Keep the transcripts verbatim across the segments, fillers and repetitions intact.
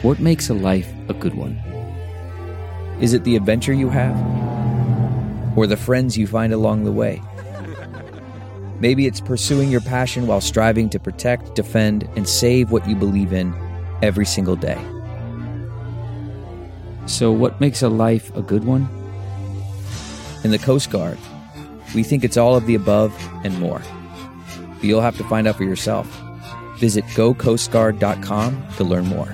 What makes a life a good one? Is it the adventure you have? Or the friends you find along the way? Maybe it's pursuing your passion while striving to protect, defend, and save what you believe in every single day. So what makes a life a good one? In the Coast Guard, we think it's all of the above and more. But you'll have to find out for yourself. Visit go coast guard dot com to learn more.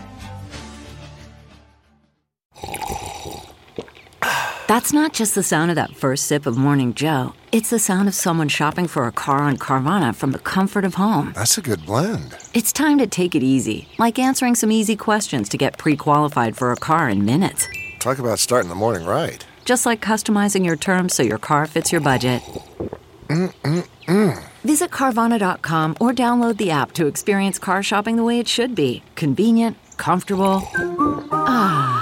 That's not just the sound of that first sip of Morning Joe. It's the sound of someone shopping for a car on Carvana from the comfort of home. That's a good blend. It's time to take it easy, like answering some easy questions to get pre-qualified for a car in minutes. Talk about starting the morning right. Just like customizing your terms so your car fits your budget. Mm-mm-mm. Visit Carvana dot com or download the app to experience car shopping the way it should be. Convenient, comfortable. Ah.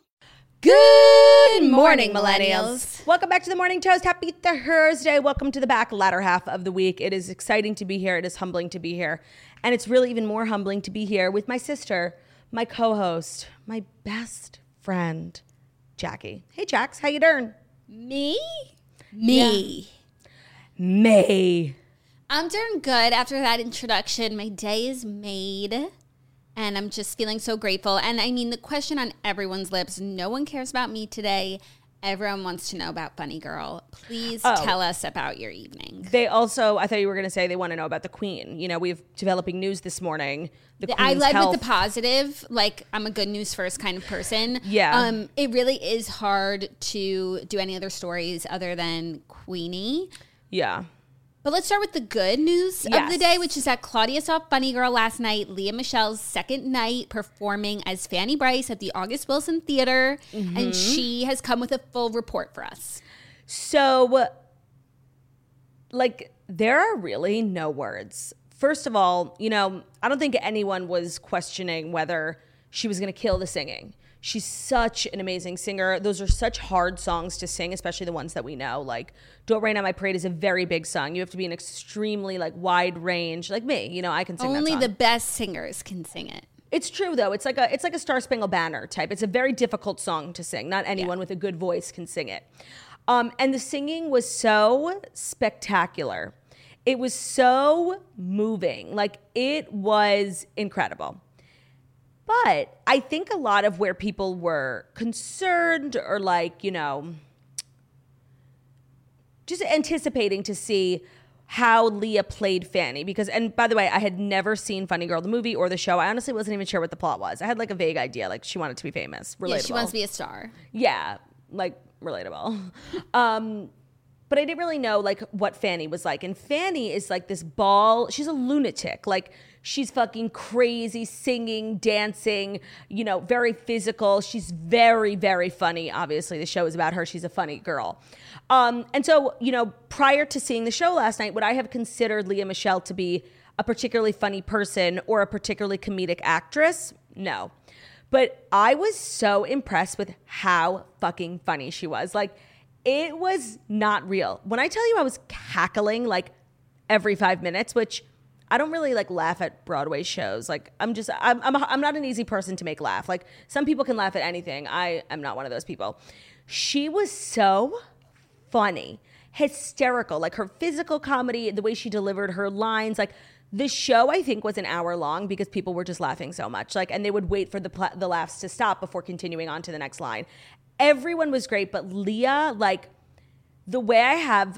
Good morning, millennials. Welcome back to the Morning Toast. Happy Thursday. Welcome to the back latter half of the week. It is exciting to be here. It is humbling to be here. And it's really even more humbling to be here with my sister, my co-host, my best friend, Jackie. Hey, Jax, how you doing? Me? Me. Yeah. May. I'm doing good after that introduction. My day is made. And I'm just feeling so grateful. And I mean, the question on everyone's lips, no one cares about me today. Everyone wants to know about Funny Girl. Please oh. tell us about your evening. They also, I thought you were going to say they want to know about the Queen. You know, we have developing news this morning. The Queen's I led health. with the positive. Like, I'm a good news first kind of person. Yeah. Um, it really is hard to do any other stories other than Queenie. Yeah. But let's start with the good news yes. of the day, which is that Claudia saw Funny Girl last night, Lea Michele's second night performing as Fanny Brice at the August Wilson Theater, mm-hmm. and she has come with a full report for us. So, like, there are really no words. First of all, you know, I don't think anyone was questioning whether she was going to kill the singing. She's such an amazing singer. Those are such hard songs to sing, especially the ones that we know. Like, Don't Rain on My Parade is a very big song. You have to be an extremely, like, wide range. Like me, you know, I can sing Only that song. the best singers can sing it. It's true, though. It's like a it's like a Star Spangled Banner type. It's a very difficult song to sing. Not anyone yeah. with a good voice can sing it. Um, and the singing was so spectacular. It was so moving. Like, it was incredible. But I think a lot of where people were concerned or, like, you know, just anticipating to see how Lea played Fanny. Because, and by the way, I had never seen Funny Girl, the movie or the show. I honestly wasn't even sure what the plot was. I had, like, a vague idea. Like, she wanted to be famous. Relatable. Yeah, she wants to be a star. Yeah, like, relatable. um, but I didn't really know, like, what Fanny was like. And Fanny is, like, this ball. She's a lunatic. Like, she's fucking crazy, singing, dancing, you know, very physical. She's very, very funny. Obviously, the show is about her. She's a funny girl. Um, and so, you know, prior to seeing the show last night, would I have considered Lea Michele to be a particularly funny person or a particularly comedic actress? No. But I was so impressed with how fucking funny she was. Like, it was not real. When I tell you I was cackling, like, every five minutes, which I don't really, like, laugh at Broadway shows. Like, I'm just, I'm, I'm, I'm not an easy person to make laugh. Like, some people can laugh at anything. I am not one of those people. She was so funny, hysterical. Like, her physical comedy, the way she delivered her lines. Like, the show, I think, was an hour long because people were just laughing so much. Like, and they would wait for the pl- the laughs to stop before continuing on to the next line. Everyone was great, but Lea, like, the way I have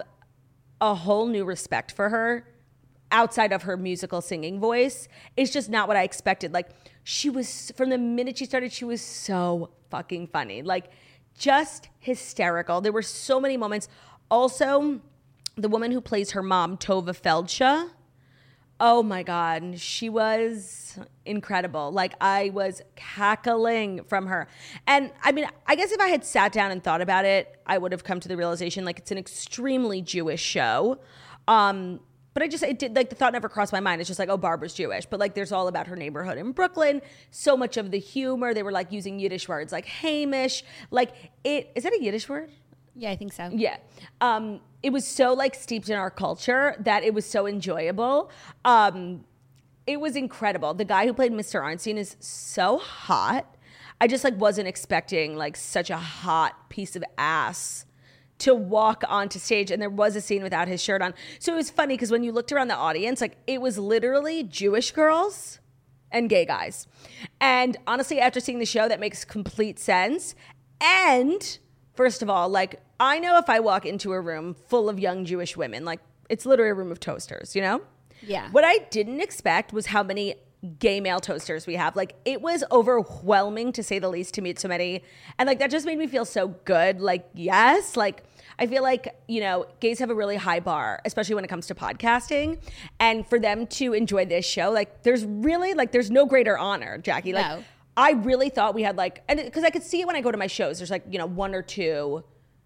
a whole new respect for her outside of her musical singing voice is just not what I expected. Like, she was, from the minute she started, she was so fucking funny. Like, just hysterical. There were so many moments. Also, the woman who plays her mom, Tova Feldsha, oh my God, she was incredible. Like, I was cackling from her. And I mean, I guess if I had sat down and thought about it, I would have come to the realization, like, it's an extremely Jewish show. Um, but I just, it did, like, the thought never crossed my mind. It's just like, oh, Barbara's Jewish. But, like, there's all about her neighborhood in Brooklyn. So much of the humor, they were, like, using Yiddish words like Hamish. Like, it, is that a Yiddish word? Yeah, I think so. Yeah. Um, it was so, like, steeped in our culture that it was so enjoyable. Um, it was incredible. The guy who played Mister Arnstein is so hot. I just like wasn't expecting like such a hot piece of ass to walk onto stage, and there was a scene without his shirt on. So it was funny because when you looked around the audience, like it was literally Jewish girls and gay guys. And honestly, after seeing the show, that makes complete sense. And first of all, like I know if I walk into a room full of young Jewish women, like it's literally a room of toasters, you know? Yeah. What I didn't expect was how many gay male toasters we have. Like it was overwhelming to say the least to meet so many. And like that just made me feel so good. Like, yes, like I feel like, you know, gays have a really high bar, especially when it comes to podcasting. And for them to enjoy this show, like there's really like there's no greater honor, Jackie. Like No. I really thought we had like, and because I could see it when I go to my shows, there's like, you know, one or two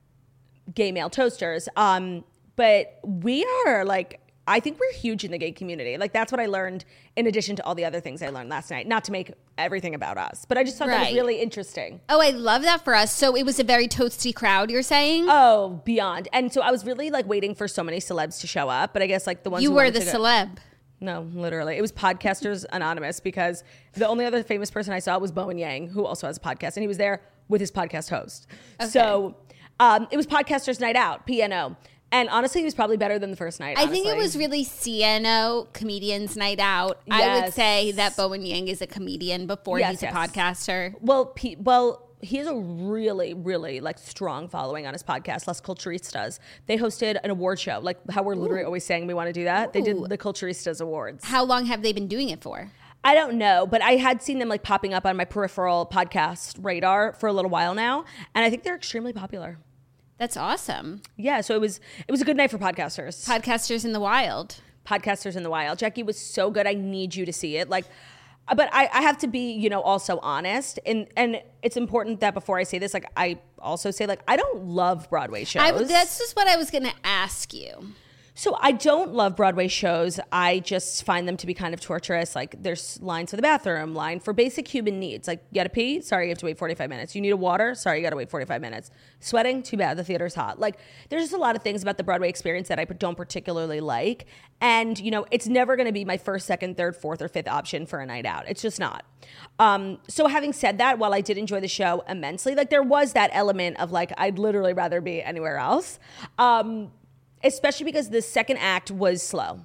gay male toasters. Um, but we are like, I think we're huge in the gay community. Like that's what I learned in addition to all the other things I learned last night. Not to make everything about us, but I just thought that was Right. really interesting. Oh, I love that for us. So it was a very toasty crowd, you're saying? Oh, beyond. And so I was really like waiting for so many celebs to show up, but I guess like the ones you who were wanted the to go- celeb. No, literally. It was Podcasters Anonymous because the only other famous person I saw was Bowen Yang, who also has a podcast, and he was there with his podcast host. Okay. So um, it was Podcasters Night Out, P N O. And honestly, it was probably better than the first night. I think it honestly. was really C N O, Comedians Night Out. I would Yes. say that Bowen Yang is a comedian before Yes, he's a yes. podcaster. Well, P- well, he has a really, really like strong following on his podcast, Las Culturistas. They hosted an award show, like how we're literally always saying we want to do that. They Ooh. did the Culturistas Awards. How long have they been doing it for? I don't know, but I had seen them like popping up on my peripheral podcast radar for a little while now, and I think they're extremely popular. That's awesome. Yeah, so it was it was a good night for podcasters. Podcasters in the wild. Podcasters in the Wild. Jackie was so good. I need you to see it. Like, but I, I have to be, you know, also honest, and and it's important that before I say this, like, I also say like I don't love Broadway shows. I, that's just what I was going to ask you. So I don't love Broadway shows. I just find them to be kind of torturous. Like there's lines for the bathroom, line for basic human needs. Like you gotta pee? Sorry, you have to wait forty-five minutes. You need a water? Sorry, you gotta wait forty-five minutes. Sweating? Too bad, the theater's hot. Like there's just a lot of things about the Broadway experience that I don't particularly like. And you know, it's never gonna be my first, second, third, fourth, or fifth option for a night out. It's just not. Um, so having said that, while I did enjoy the show immensely, like there was that element of like, I'd literally rather be anywhere else. Um, Especially because the second act was slow.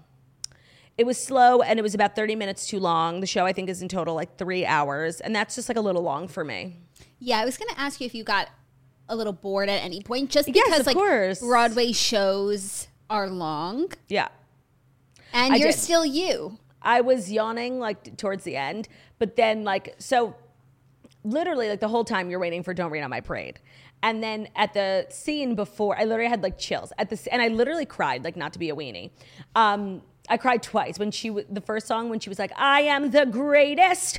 It was slow and it was about thirty minutes too long. The show, I think, is in total like three hours. And that's just like a little long for me. Yeah, I was going to ask you if you got a little bored at any point, just Yes, because of like course. Broadway shows are long Yeah. and I you're did. still you. I was yawning like towards the end. But then like, so literally like the whole time you're waiting for Don't Rain on My Parade. And then at the scene before, I literally had like chills at the, and I literally cried, like not to be a weenie. Um, I cried twice when she, w- the first song when she was like, I am the greatest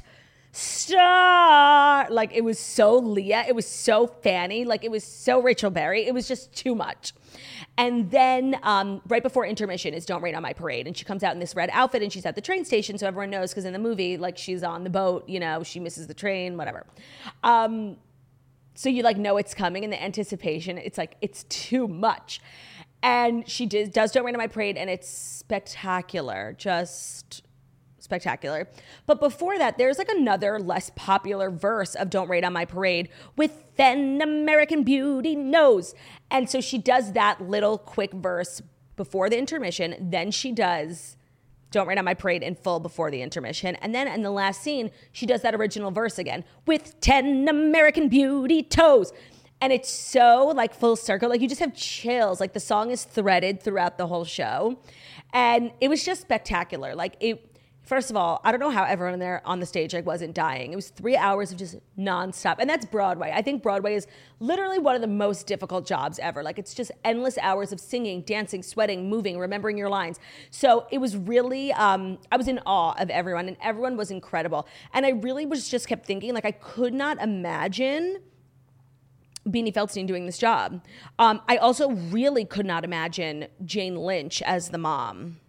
star. Like it was so Leah, it was so Fanny, like it was so Rachel Berry. It was just too much. And then um, right before intermission is Don't Rain on My Parade. And she comes out in this red outfit and she's at the train station. So everyone knows because in the movie, like she's on the boat, you know, she misses the train, whatever. Um, So you like know it's coming and the anticipation, it's like, it's too much. And she did, does Don't Rain on My Parade and it's spectacular, just spectacular. But before that, there's like another less popular verse of Don't Rain on My Parade with Then American Beauty Knows. And so she does that little quick verse before the intermission. Then she does Don't Rain on My Parade in full before the intermission. And then in the last scene, she does that original verse again with ten American Beauty toes. And it's so like full circle. Like you just have chills. Like the song is threaded throughout the whole show. And it was just spectacular. Like it, first of all, I don't know how everyone there on the stage like wasn't dying. It was three hours of just nonstop. And that's Broadway. I think Broadway is literally one of the most difficult jobs ever. Like it's just endless hours of singing, dancing, sweating, moving, remembering your lines. So it was really, um, I was in awe of everyone and everyone was incredible. And I really was just kept thinking like I could not imagine Beanie Feldstein doing this job. Um, I also really could not imagine Jane Lynch as the mom.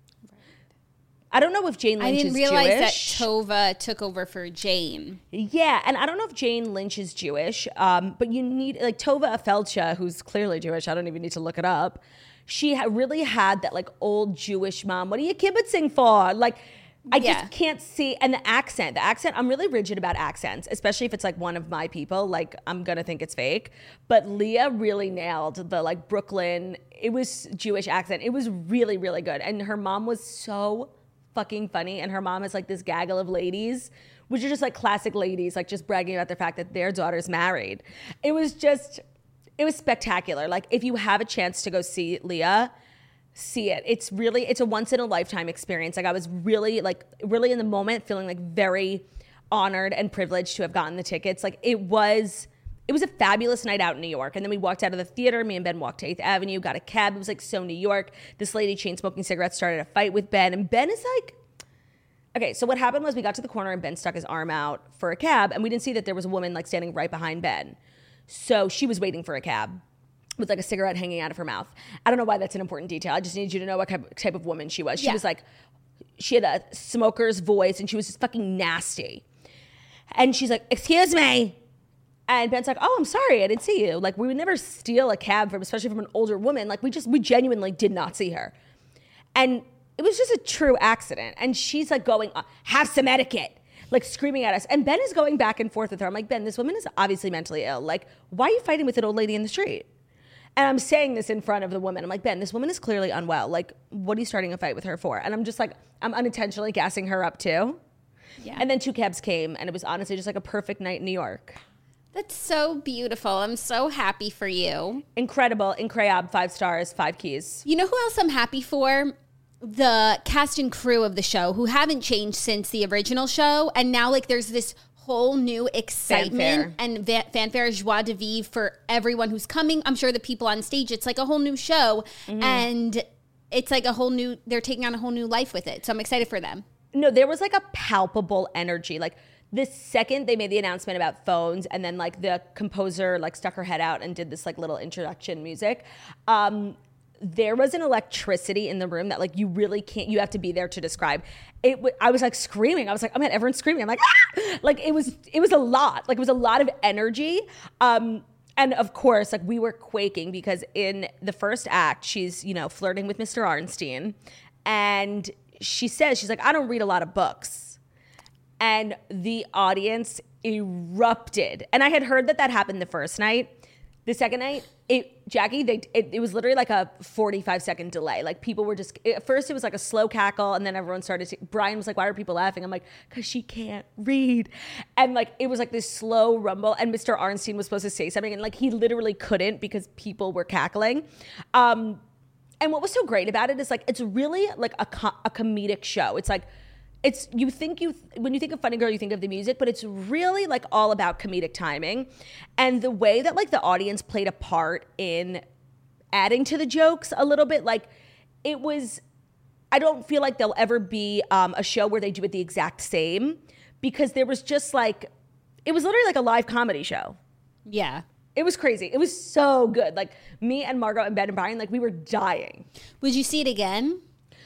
I don't know if Jane Lynch I didn't is realize Jewish. that Tova took over for Jane. Yeah, and I don't know if Jane Lynch is Jewish, um, but you need, like Tova Feldsha, who's clearly Jewish, I don't even need to look it up. She ha- really had that like old Jewish mom, what are you kibitzing for? Like I Yeah. just can't see. And the accent, the accent, I'm really rigid about accents, especially if it's like one of my people. Like, I'm going to think it's fake. But Leah really nailed the like Brooklyn, it was Jewish accent. It was really, really good. And her mom was so fucking funny. And her mom is like this gaggle of ladies, which are just like classic ladies, like just bragging about the fact that their daughter's married. It was just, it was spectacular. Like, if you have a chance to go see Leah, see it. It's really, it's a once in a lifetime experience. Like, I was really like, really in the moment feeling like very honored and privileged to have gotten the tickets. Like, it was, it was a fabulous night out in New York. And then we walked out of the theater. Me and Ben walked to eighth Avenue, got a cab. It was like so New York. This lady chain smoking cigarettes started a fight with Ben. And Ben is like, okay, so what happened was we got to the corner and Ben stuck his arm out for a cab. And we didn't see that there was a woman like standing right behind Ben. So she was waiting for a cab with like a cigarette hanging out of her mouth. I don't know why that's an important detail. I just need you to know what type of woman she was. She Yeah. was like, she had a smoker's voice and she was just fucking nasty. And she's like, excuse me. And Ben's like, oh, I'm sorry, I didn't see you. Like, we would never steal a cab from, especially from an older woman. Like, we just, we genuinely did not see her. And it was just a true accident. And she's like going, have some etiquette, like screaming at us. And Ben is going back and forth with her. I'm like, Ben, this woman is obviously mentally ill. Like, why are you fighting with an old lady in the street? And I'm saying this in front of the woman. I'm like, Ben, this woman is clearly unwell. Like, what are you starting a fight with her for? And I'm just like, I'm unintentionally gassing her up too. Yeah. And then two cabs came, and it was honestly just like a perfect night in New York. That's so beautiful. I'm so happy for you. Incredible. Incroyable. Five stars, five keys. You know who else I'm happy for? The cast and crew of the show, who haven't changed since the original show. And now, like, there's this whole new excitement Fanfare. and va- fanfare, joie de vivre for everyone who's coming. I'm sure the people on stage, it's like a whole new show. Mm-hmm. And it's like a whole new, they're taking on a whole new life with it. So I'm excited for them. No, there was like a palpable energy. Like, the second they made the announcement about phones, and then like the composer like stuck her head out and did this like little introduction music, um, there was an electricity in the room that like you really can't, you have to be there to describe. It w- I was like screaming. I was like, oh man, everyone's screaming. I'm like, ah! Like it was, it was a lot. Like it was a lot of energy. Um, and of course, like we were quaking because in the first act, she's, you know, flirting with Mister Arnstein. And she says, she's like, I don't read a lot of books. And the audience erupted. And I had heard that that happened the first night. The second night, it, Jackie, they, it, it was literally like a forty-five second delay. Like people were just, at first it was like a slow cackle, and then everyone started to, Brian was like, why are people laughing? I'm like, because she can't read. And like, it was like this slow rumble, and Mister Arnstein was supposed to say something, and like he literally couldn't because people were cackling. Um, and what was so great about it is like, it's really like a, co- a comedic show. It's like, It's you think you when you think of Funny Girl, you think of the music, but it's really like all about comedic timing, and the way that like the audience played a part in adding to the jokes a little bit. Like it was, I don't feel like there'll ever be um, a show where they do it the exact same, because there was just like, it was literally like a live comedy show. Yeah. It was crazy. It was so good. Like me and Margot and Ben and Brian, like we were dying. Would you see it again?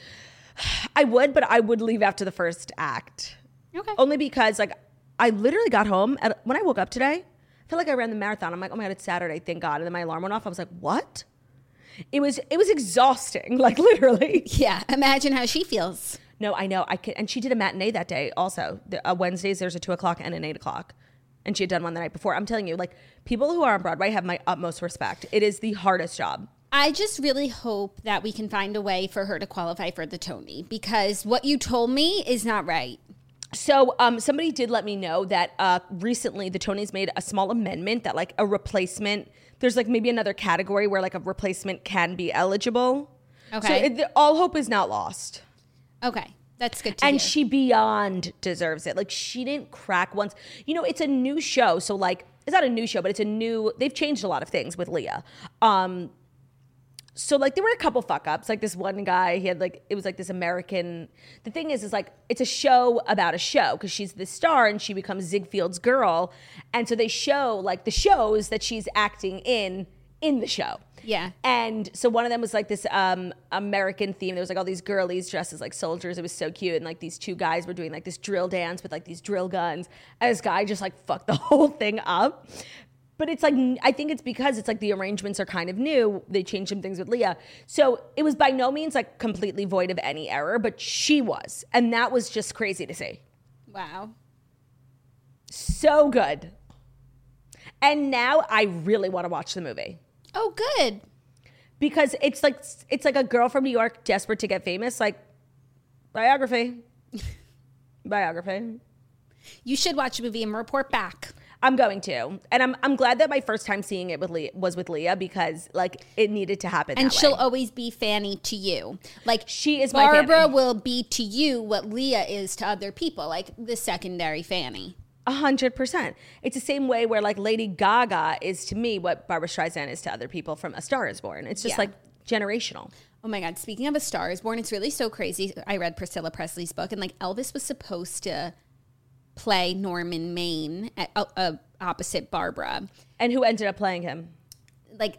I would, but I would leave after the first act. Okay. Only because like I literally got home at, when I woke up today, I felt like I ran the marathon. I'm like, oh my God, it's Saturday, thank God. And then my alarm went off. I was like, what? It was it was exhausting, like literally. Yeah. Imagine how she feels. No, I know. I can, and she did a matinee that day also. The, uh, Wednesdays, there's a two o'clock and an eight o'clock. And she had done one the night before. I'm telling you, like people who are on Broadway have my utmost respect. It is the hardest job. I just really hope that we can find a way for her to qualify for the Tony, because what you told me is not right. So um, somebody did let me know that uh, recently the Tonys made a small amendment that like a replacement, there's like maybe another category where like a replacement can be eligible. Okay. So it, the, all hope is not lost. Okay. That's good to And hear. she beyond deserves it. Like she didn't crack once. You know, it's a new show. So like, it's not a new show, but it's a new, they've changed a lot of things with Leah. Um, So like there were a couple fuck ups. Like this one guy, he had like, it was like this American, the thing is, is like, it's a show about a show because she's the star and she becomes Ziegfeld's girl. And so they show like the shows that she's acting in, in the show. Yeah. And so one of them was like this um, American theme. There was like all these girlies dressed as like soldiers. It was so cute. And like these two guys were doing like this drill dance with like these drill guns. And this guy just like fucked the whole thing up. But it's like, I think it's because it's like the arrangements are kind of new. They changed some things with Leah. So it was by no means like completely void of any error, but she was. And that was just crazy to see. Wow. So good. And now I really want to watch the movie. Oh, good. Because it's like, it's like a girl from New York desperate to get famous. Like, biography. Biography. You should watch the movie and report back. I'm going to. And I'm I'm glad that my first time seeing it with Leah was with Leah because like it needed to happen And that she'll way. always be Fanny to you. Like She is my Barbara Fanny. will be to you what Leah is to other people, like the secondary Fanny. A hundred percent. It's the same way where like Lady Gaga is to me what Barbara Streisand is to other people from A Star Is Born. It's just Yeah. like generational. Oh my God, speaking of A Star Is Born, it's really so crazy. I read Priscilla Presley's book and like Elvis was supposed to play Norman Maine at, uh, uh, opposite Barbara. And who ended up playing him? Like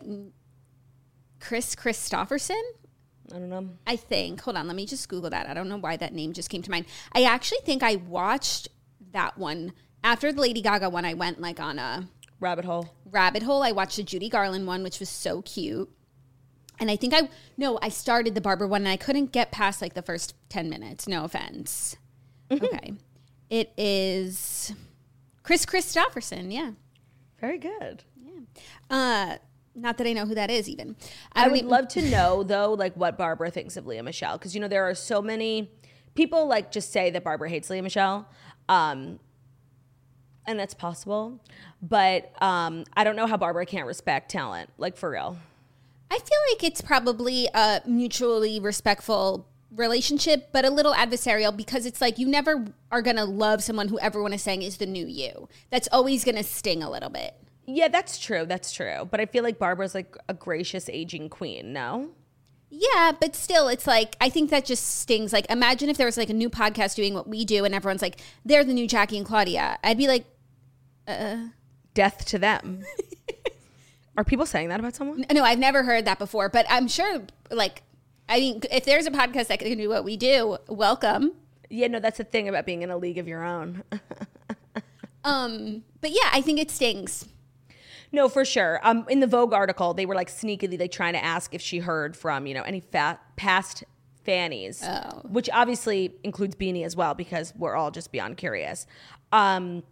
Chris Christopherson? I don't know. I think. Hold on, let me just Google that. I don't know why that name just came to mind. I actually think I watched that one. After the Lady Gaga one, I went like on a Rabbit hole. rabbit hole. I watched the Judy Garland one, which was so cute. And I think I, no, I started the Barbara one and I couldn't get past like the first ten minutes. No offense. Okay. It is Chris Christopherson. Yeah. Very good. Uh, not that I know who that is even. I, don't would even- love to know though, like what Barbara thinks of Leah Michele. Because you know, there are so many people like just say that Barbara hates Leah Michele. Um, and that's possible. But um, I don't know how Barbara can't respect talent. Like for real. I feel like it's probably a mutually respectful relationship, but a little adversarial because it's like you never are going to love someone who everyone is saying is the new you. That's always going to sting a little bit. Yeah, that's true. That's true. But I feel like Barbara's like a gracious aging queen, no? Yeah, but still, it's like, I think that just stings. Like, imagine if there was like a new podcast doing what we do and everyone's like, they're the new Jackie and Claudia. I'd be like, Death to them. Are people saying that about someone? no, I've never heard that before, but I'm sure, like, I mean, if there's a podcast that can do what we do, welcome. Yeah, no, that's the thing about being in a league of your own. Um, but yeah, I think it stings. No, for sure. Um, in the Vogue article, they were like sneakily like trying to ask if she heard from, you know, any fat past Fannies, Oh. which obviously includes Beanie as well because we're all just beyond curious. Um,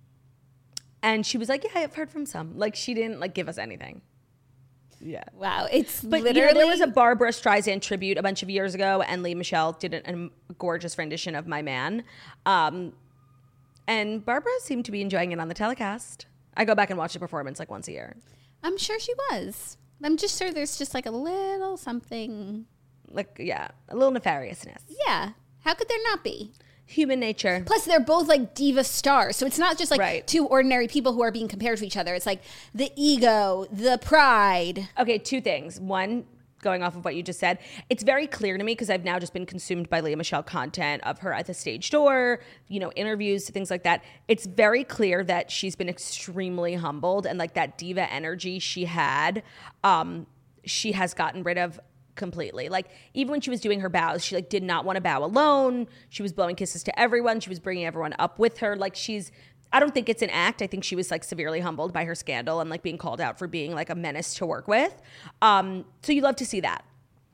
and she was like, yeah, I've heard from some. Like she didn't like give us anything. Yeah. Wow, it's But literally you know, there was a Barbara Streisand tribute a bunch of years ago, and Leah Michele did an, a gorgeous rendition of My Man. Um, and Barbara seemed to be enjoying it on the telecast. I go back and watch the performance like once a year. I'm sure she was. I'm just sure there's just like a little something. Like, yeah, a little nefariousness. Yeah. How could there not be? Human nature. Plus, they're both like diva stars. So it's not just like Right. two ordinary people who are being compared to each other. It's like the ego, the pride. Okay, two things. One, going off of what you just said, it's very clear to me because I've now just been consumed by Leah Michele content of her at the stage door, you know, interviews, things like that. It's very clear that she's been extremely humbled and like that diva energy she had, um, she has gotten rid of completely. Like even when she was doing her bows, she like did not want to bow alone. She was blowing kisses to everyone. She was bringing everyone up with her. Like she's, I don't think it's an act. I think she was like severely humbled by her scandal and like being called out for being like a menace to work with. Um, so you love to see that.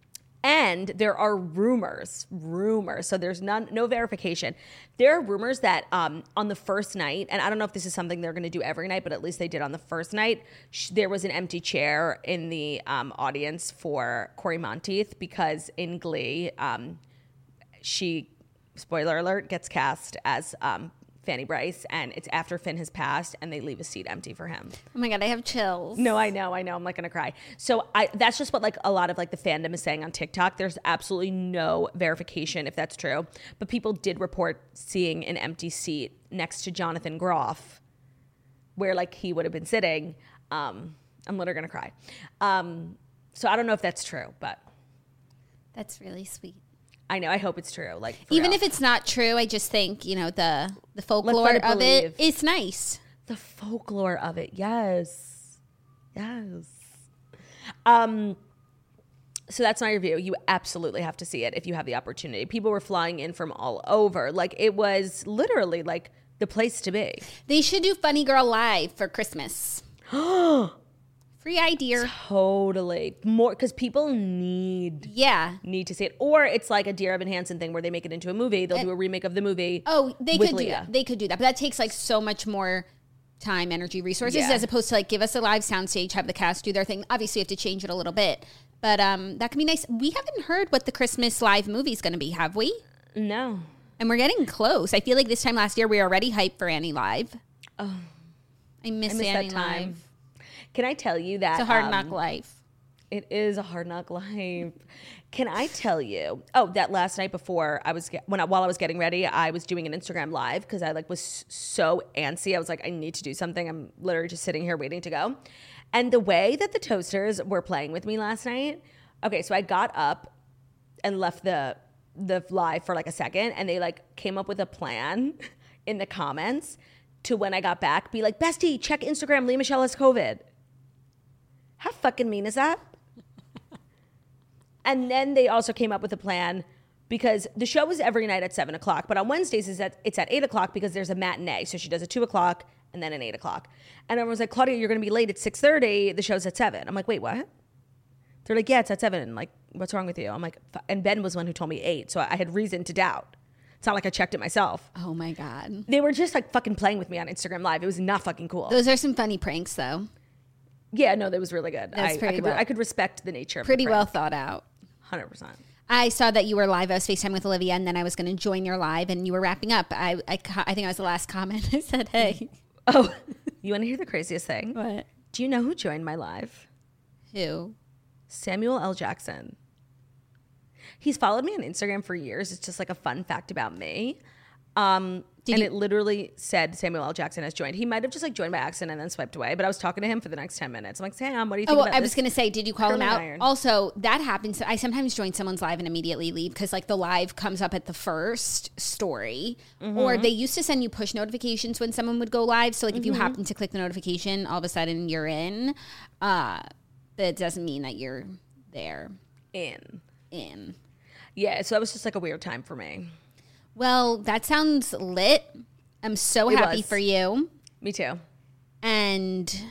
And there are rumors, rumors. So there's none, no verification. There are rumors that um, on the first night, and I don't know if this is something they're going to do every night, but at least they did on the first night. Sh- there was an empty chair in the um, audience for Corey Monteith because in Glee, um, she, spoiler alert, gets cast as um, Fanny Bryce, and it's after Finn has passed, and they leave a seat empty for him. Oh my God, I have chills. No, I know, I know. I'm like gonna cry. So I that's just what like a lot of like the fandom is saying on TikTok. There's absolutely no verification if that's true. But people did report seeing an empty seat next to Jonathan Groff, where like he would have been sitting. Um, I'm literally gonna cry. Um, so I don't know if that's true, but That's really sweet. I know. I hope it's true. Like for Even real. if it's not true, I just think, you know, the the folklore let it of it believe. is nice. the folklore of it, yes, yes. Um. So that's my review. You absolutely have to see it if you have the opportunity. People were flying in from all over. Like it was literally like the place to be. They should do Funny Girl Live for Christmas. Free idea. Totally. More, because people need Yeah. need to see it. Or it's like a Dear Evan Hansen thing where they make it into a movie. They'll do a remake of the movie. Oh, they with could do Leah. that. They could do that. But that takes like so much more time, energy, resources, Yeah. as opposed to like give us a live soundstage, have the cast do their thing. Obviously, you have to change it a little bit. But um, that can be nice. We haven't heard what the Christmas live movie is going to be, have we? No. And we're getting close. I feel like this time last year, we were already hyped for Annie Live. Oh. I miss, I miss Annie that time. Live. Can I tell you that It's a hard um, knock life. It is a hard knock life. Can I tell you? Oh, that last night before I was get, when I, while I was getting ready, I was doing an Instagram live because I like was so antsy. I was like, I need to do something. I'm literally just sitting here waiting to go. And the way that the toasters were playing with me last night. Okay, so I got up and left the the live for like a second, and they like came up with a plan in the comments to when I got back, be like, bestie, check Instagram. Leah Michelle has COVID. How fucking mean is that? And then they also came up with a plan because the show is every night at seven o'clock, but on Wednesdays it's at, it's at eight o'clock because there's a matinee. So she does a two o'clock and then an eight o'clock. And everyone's like, Claudia, you're going to be late at six thirty. The show's at seven. I'm like, wait, what? They're like, yeah, it's at seven. Like, what's wrong with you? I'm like, F-. And Ben was one who told me eight. So I had reason to doubt. It's not like I checked it myself. Oh my God. They were just like fucking playing with me on Instagram Live. It was not fucking cool. Those are some funny pranks, though. Yeah, no, that was really good. That's I, pretty I, could, well- I could respect the nature of Pretty the well prank. thought out. one hundred percent. I saw that you were live. I was FaceTime with Olivia, and then I was going to join your live, and you were wrapping up. I, I, co- I think I was the last comment. I said, hey. Oh, you want to hear the craziest thing? What? Do you know who joined my live? Who? Samuel L. Jackson. He's followed me on Instagram for years. It's just like a fun fact about me. Um, Did and you- it literally said Samuel L. Jackson has joined. He might have just like joined by accident and then swiped away. But I was talking to him for the next ten minutes. I'm like, Sam, what do you Oh, think well, about I this? was going to say, did you call him curling out? iron? Also, that happens. I sometimes join someone's live and immediately leave because, like, the live comes up at the first story. Mm-hmm. Or they used to send you push notifications when someone would go live. So, like, if you Mm-hmm. happen to click the notification, all of a sudden you're in. Uh, but it doesn't mean that you're there In. in. Yeah, so that was just like a weird time for me. Well, that sounds lit. I'm so It happy was. for you. Me too. And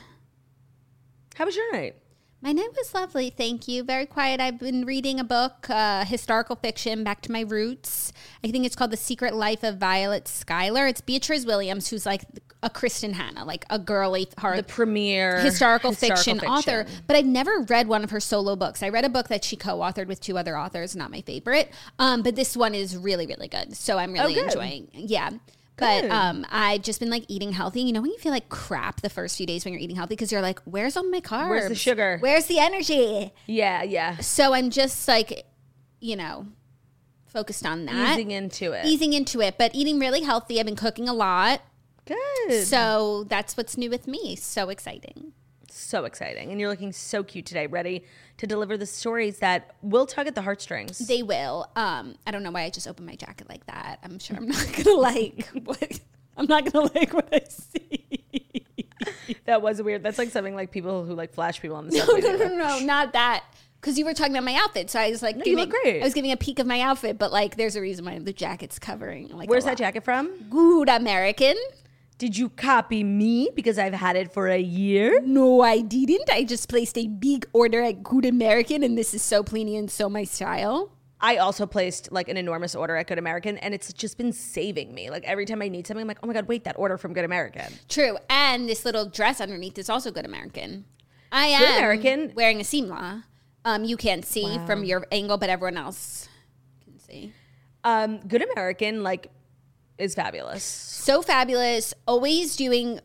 How was your night? my night was lovely. Thank you. Very quiet. I've been reading a book, uh, historical fiction, back to my roots. I think it's called The Secret Life of Violet Schuyler. It's Beatrice Williams, who's like a Kristen Hanna, like a girly hard The premiere historical, fiction, author. But I've never read one of her solo books. I read a book that she co-authored with two other authors, not my favorite. Um, but this one is really, really good. So I'm really good. enjoying. Yeah. But Good. um, I've just been like eating healthy. You know when you feel like crap the first few days when you're eating healthy because you're like, where's all my carbs? Where's the sugar? Where's the energy? Yeah, yeah. So I'm just like, you know, focused on that. Easing into it. Easing into it, but eating really healthy. I've been cooking a lot. Good. So that's what's new with me. So exciting. So exciting. And you're looking so cute today, ready to deliver the stories that will tug at the heartstrings. They will. Um, I don't know why I just opened my jacket like that. I'm sure I'm not gonna like what I'm not gonna like what I see. That was weird. That's like something like people who like flash people on the No, subway. no, do. no, no, not that. Because you were talking about my outfit, so I was like, you giving, look great. I was giving a peek of my outfit, but like, there's a reason why the jacket's covering. Like, Where's a that lot. jacket from? Good American. Did you copy me because I've had it for a year? No, I didn't. I just placed a big order at Good American, and this is so Pliny and so my style. I also placed like an enormous order at Good American, and it's just been saving me. Like every time I need something, I'm like, oh my God, wait, that order from Good American. True, and this little dress underneath is also Good American. I am Good American? wearing a seamla. Um, you can't see from your angle, but everyone else can see. Um, Good American, like, is fabulous. So fabulous, always doing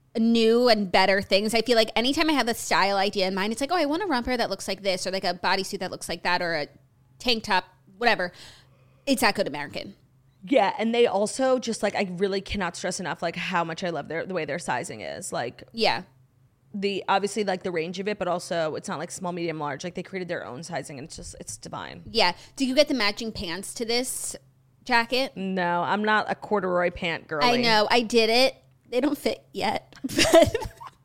new and better things. I feel like anytime I have a style idea in mind, it's like, oh, I want a romper that looks like this, or like a bodysuit that looks like that, or a tank top, whatever. It's at Good American. Yeah, and they also just like, I really cannot stress enough like how much I love their the way their sizing is. Like Yeah. the obviously like the range of it, but also it's not like small, medium, large. Like they created their own sizing, and it's just it's divine. Yeah. Did you get the matching pants to this jacket? No, I'm not a corduroy pant girly. I know. I did it. They don't fit yet. But,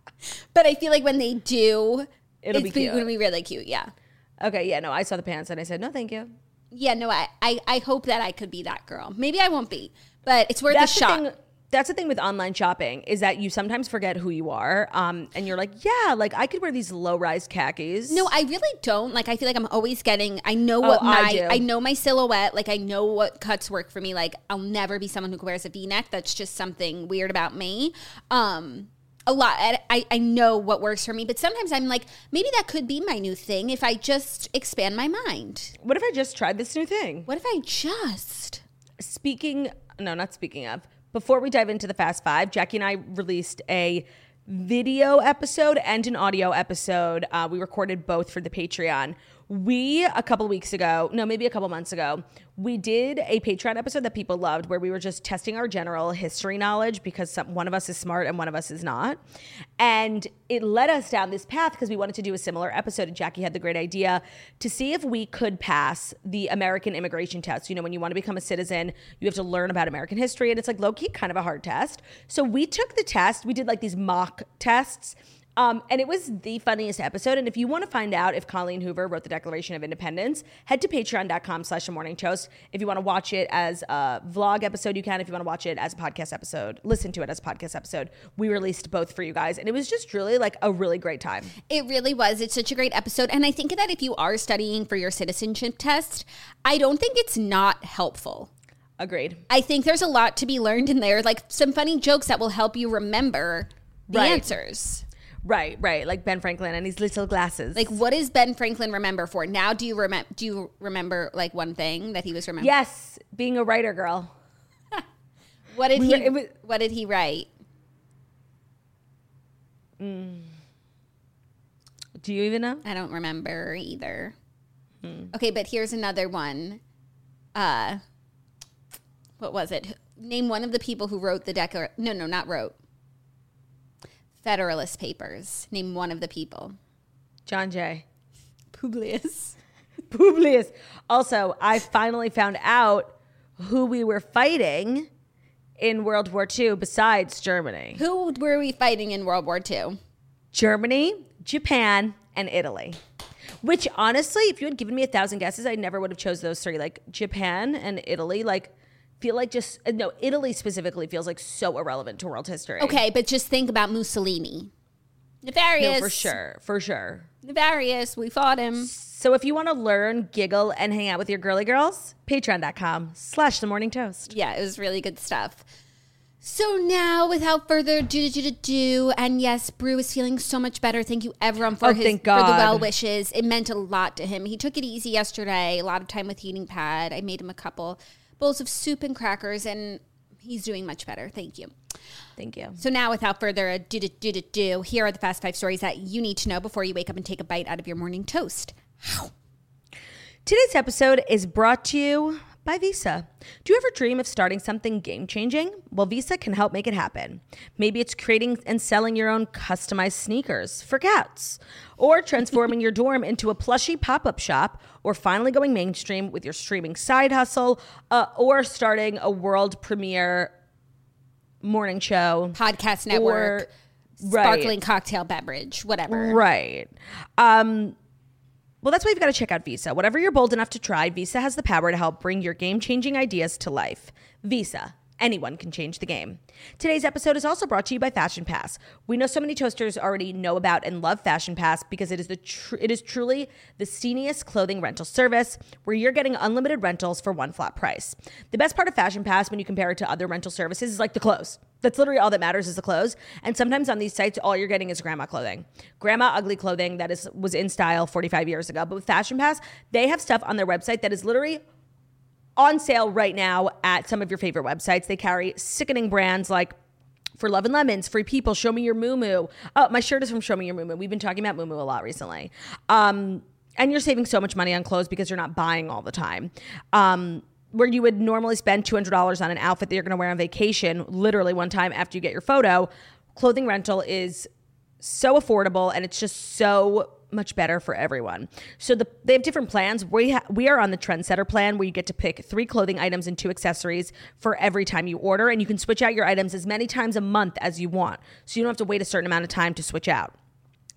but I feel like when they do, It'll it's be cute. going to be really cute. Yeah. Okay, yeah, no, I saw the pants and I said no, thank you. Yeah, no, I, I, I hope that I could be that girl. Maybe I won't be, but it's worth That's a the shot. thing that's the thing with online shopping is that you sometimes forget who you are. Um, and you're like, yeah, like I could wear these low-rise khakis. No, I really don't. Like, I feel like I'm always getting, I know what Oh, my, I do. I know my silhouette. Like, I know what cuts work for me. Like, I'll never be someone who wears a V-neck. That's just something weird about me. Um, a lot. I, I know what works for me, but sometimes I'm like, maybe that could be my new thing if I just expand my mind. What if I just tried this new thing? What if I just... Speaking, no, not speaking of, before we dive into the Fast Five, Jackie and I released a video episode and an audio episode. Uh, we recorded both for the Patreon. We, a couple weeks ago, no, maybe a couple months ago, we did a Patreon episode that people loved where we were just testing our general history knowledge because some, one of us is smart and one of us is not. And it led us down this path because we wanted to do a similar episode. And Jackie had the great idea to see if we could pass the American immigration test. You know, when you want to become a citizen, you have to learn about American history. And it's like low-key kind of a hard test. So we took the test. We did like these mock tests. Um, and it was the funniest episode. And if you want to find out if Colleen Hoover wrote the Declaration of Independence, head to patreon.com slash the morning toast. If you want to watch it as a vlog episode, you can. If you want to watch it as a podcast episode, listen to it as a podcast episode. We released both for you guys. And it was just really like a really great time. It really was. It's such a great episode. And I think that if you are studying for your citizenship test, I don't think it's not helpful. Agreed. I think there's a lot to be learned in there, like some funny jokes that will help you remember the Right. answers. Right, right. Like Ben Franklin and his little glasses. Like, what does Ben Franklin remember for? Now, do you remember? Do you remember like one thing that he was remembering? yes, being a writer girl. What did We he? were- it was- what did he write? Do you even know? I don't remember either. Hmm. Okay, but here's another one. Uh, what was it? Name one of the people who wrote the Declaration. No, no, not wrote. Federalist Papers. Name one of the people. John Jay. Publius. Publius. Also, I finally found out who we were fighting in World War Two besides Germany. Who were we fighting in World War Two? Germany, Japan, and Italy. Which honestly, if you had given me a thousand guesses, I never would have chose those three. Like Japan and Italy, like feel like just, no, Italy specifically feels like so irrelevant to world history. Okay, but just think about Mussolini. Nefarious. No, for sure. For sure. Nefarious. We fought him. So if you want to learn, giggle, and hang out with your girly girls, patreon.com slash the morning toast. Yeah, it was really good stuff. So now, without further ado, do, do, do, and yes, Brew is feeling so much better. Thank you, everyone, for Oh, his thank for the God. well wishes. It meant a lot to him. He took it easy yesterday. A lot of time with heating pad. I made him a couple bowls of soup and crackers, and he's doing much better. Thank you. Thank you. So now, without further ado, do, do, do, do, here are the fast five stories that you need to know before you wake up and take a bite out of your morning toast. Today's episode is brought to you by Visa. Do you ever dream of starting something game-changing? Well, Visa can help make it happen. Maybe it's creating and selling your own customized sneakers for cats, or transforming your dorm into a plushy pop-up shop, or finally going mainstream with your streaming side hustle, uh, or starting a world premiere morning show. Podcast network, Or- right. sparkling cocktail beverage, whatever. Right. Um, well, that's why you've got to check out Visa. Whatever you're bold enough to try, Visa has the power to help bring your game-changing ideas to life. Visa. Anyone can change the game. Today's episode is also brought to you by Fashion Pass. We know so many toasters already know about and love Fashion Pass because it is the tr- it is truly the steamiest clothing rental service where you're getting unlimited rentals for one flat price. The best part of Fashion Pass when you compare it to other rental services is like the clothes. That's literally all that matters is the clothes. And sometimes on these sites, all you're getting is grandma clothing. Grandma ugly clothing that is was in style forty-five years ago. But with Fashion Pass, they have stuff on their website that is literally on sale right now at some of your favorite websites. They carry sickening brands like For Love and Lemons, Free People, Show Me Your Moo Moo. Oh, my shirt is from Show Me Your Moo Moo. We've been talking about Moo Moo a lot recently. Um, and you're saving so much money on clothes because you're not buying all the time. Um, where you would normally spend two hundred dollars on an outfit that you're going to wear on vacation, literally one time after you get your photo, clothing rental is so affordable and it's just so much better for everyone. So the, they have different plans. We ha- we are on the Trendsetter plan where you get to pick three clothing items and two accessories for every time you order, and you can switch out your items as many times a month as you want. So you don't have to wait a certain amount of time to switch out.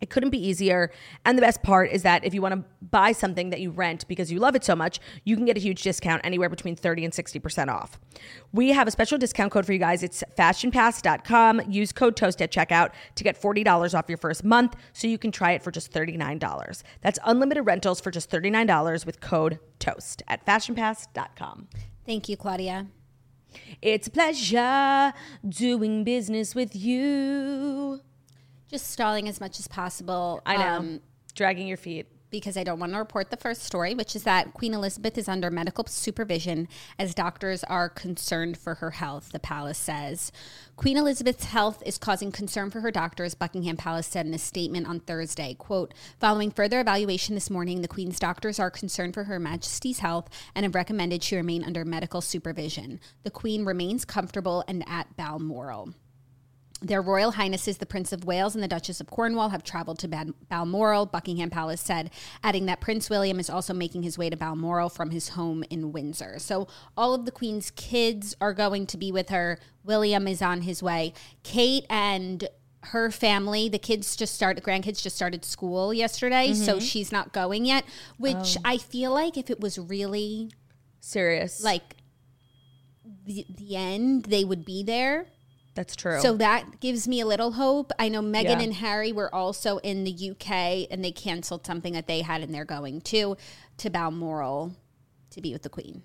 It couldn't be easier. And the best part is that if you want to buy something that you rent because you love it so much, you can get a huge discount anywhere between thirty and sixty percent off. We have a special discount code for you guys. It's fashion pass dot com. Use code TOAST at checkout to get forty dollars off your first month so you can try it for just thirty-nine dollars. That's unlimited rentals for just thirty-nine dollars with code TOAST at fashion pass dot com. Thank you, Claudia. It's a pleasure doing business with you. Just stalling as much as possible. I know. Um, Dragging your feet. because I don't want to report the first story, which is that Queen Elizabeth is under medical supervision as doctors are concerned for her health, the palace says. Queen Elizabeth's health is causing concern for her doctors, Buckingham Palace said in a statement on Thursday. Quote, following further evaluation this morning, the Queen's doctors are concerned for Her Majesty's health and have recommended she remain under medical supervision. The Queen remains comfortable and at Balmoral. Their Royal Highnesses, the Prince of Wales and the Duchess of Cornwall, have traveled to Bal- Balmoral, Buckingham Palace said, adding that Prince William is also making his way to Balmoral from his home in Windsor. So all of the Queen's kids are going to be with her. William is on his way. Kate and her family, the kids just started, grandkids just started school yesterday, mm-hmm. so she's not going yet, which oh. I feel like if it was really serious, like the, the end, they would be there. That's true. So that gives me a little hope. I know Meghan Yeah. and Harry were also in the U K and they canceled something that they had and they're going to, to Balmoral to be with the Queen.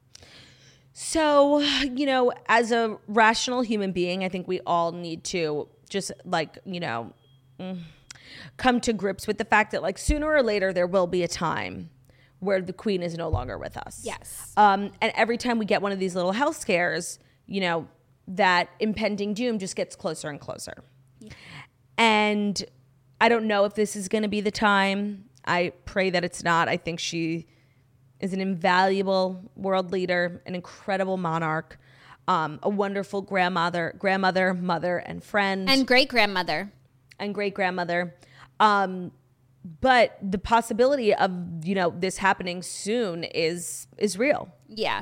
So, you know, as a rational human being, I think we all need to just like, you know, come to grips with the fact that like sooner or later there will be a time where the Queen is no longer with us. Yes. Um, and every time we get one of these little health scares, you know, that impending doom just gets closer and closer. Yeah. And I don't know if this is going to be the time. I pray that it's not. I think she is an invaluable world leader, an incredible monarch, um, a wonderful grandmother, grandmother, mother, and friend. And great-grandmother. And great-grandmother. Um, but the possibility of, you know, this happening soon is is real. Yeah.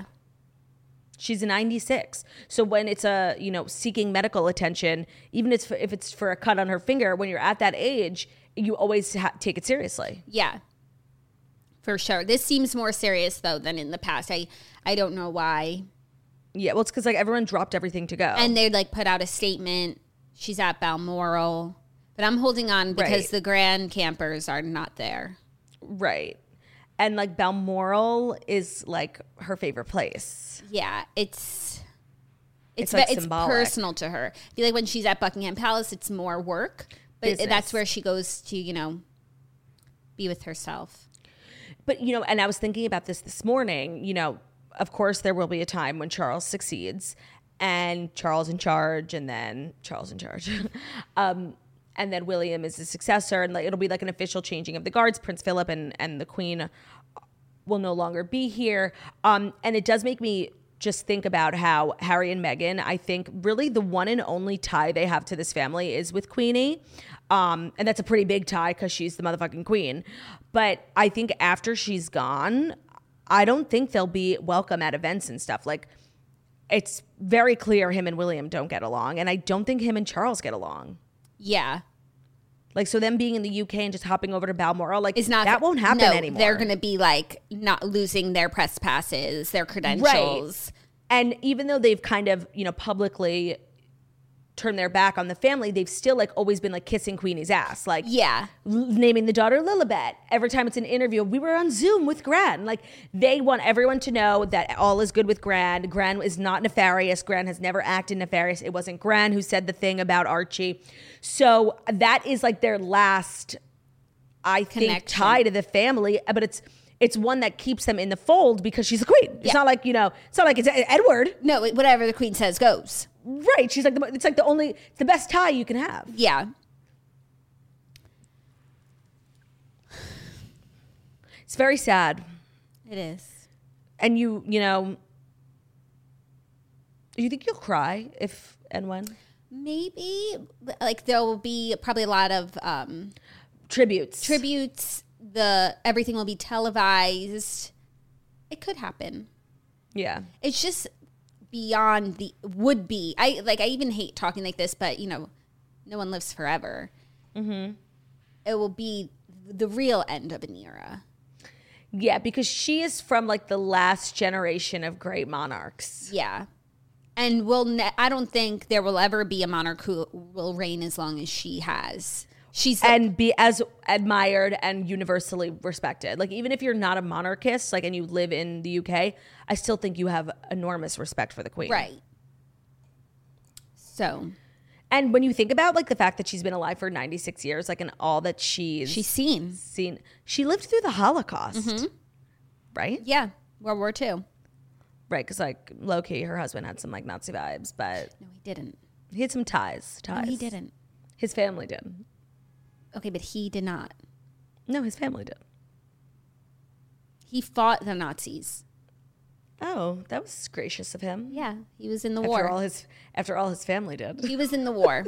She's ninety-six. So when it's a, you know, seeking medical attention, even if it's for, if it's for a cut on her finger, when you're at that age, you always ha- take it seriously. Yeah, for sure. This seems more serious, though, than in the past. I, I don't know why. Yeah, well, it's because, like, everyone dropped everything to go. And they'd, like, put out a statement. She's at Balmoral. But I'm holding on because Right. the grand campers are not there. Right. And, like, Balmoral is, like, her favorite place. Yeah, it's It's, it's like, ve- it's symbolic. personal to her. I feel like when she's at Buckingham Palace, it's more work, but Business. that's where she goes to, you know, be with herself. But, you know, and I was thinking about this this morning, you know, of course there will be a time when Charles succeeds and Charles in charge and then Charles in charge. um, and then William is the successor and like it'll be like an official changing of the guards. Prince Philip and, and the Queen will no longer be here. Um, and it does make me just think about how Harry and Meghan, I think really the one and only tie they have to this family is with Queenie. Um, and that's a pretty big tie because she's the motherfucking queen. But I think after she's gone, I don't think they'll be welcome at events and stuff. Like, it's very clear him and William don't get along. And I don't think him and Charles get along. Yeah. Like, so them being in the U K and just hopping over to Balmoral, like, It's not that won't happen no, anymore. They're going to be like not losing their press passes, their credentials. Right. And even though they've kind of, you know, publicly turned their back on the family, they've still like always been like kissing Queenie's ass. Like, Yeah. l- naming the daughter Lilibet. Every time it's an interview, we were on Zoom with Gran. Like, they want everyone to know that all is good with Gran. Gran is not nefarious. Gran has never acted nefarious. It wasn't Gran who said the thing about Archie. So that is like their last, I think, Connection. tie to the family. But it's it's one that keeps them in the fold because she's a queen. It's Yeah. not like, you know, it's not like it's Edward. No, it- whatever the Queen says goes. Right. She's like, the, it's like the only, it's the best tie you can have. Yeah. It's very sad. It is. And you, you know, do you think you'll cry if and when? Maybe like there will be probably a lot of um, Tributes. tributes. The everything will be televised. It could happen. Yeah. It's just beyond the would be. I like. I even hate talking like this, but you know, no one lives forever. Mm-hmm. it will be the real end of an era. Yeah, because she is from like the last generation of great monarchs. Yeah. And will ne- I don't think there will ever be a monarch who will reign as long as she has. She's like, And be as admired and universally respected. Like, even if you're not a monarchist, like, and you live in the U K, I still think you have enormous respect for the Queen. right. So And when you think about like the fact that she's been alive for ninety-six years, like, and all that she's she's seen. seen, she lived through the Holocaust, right? Yeah. World War Two. Right, because like low key, her husband had some like Nazi vibes, but No, he didn't. he had some ties. No, Ties. he didn't. His family did. Okay, but he did not. No, his family did. He fought the Nazis. Oh, that was gracious of him. Yeah, he was in the After war. all his after all his family did. He was in the war.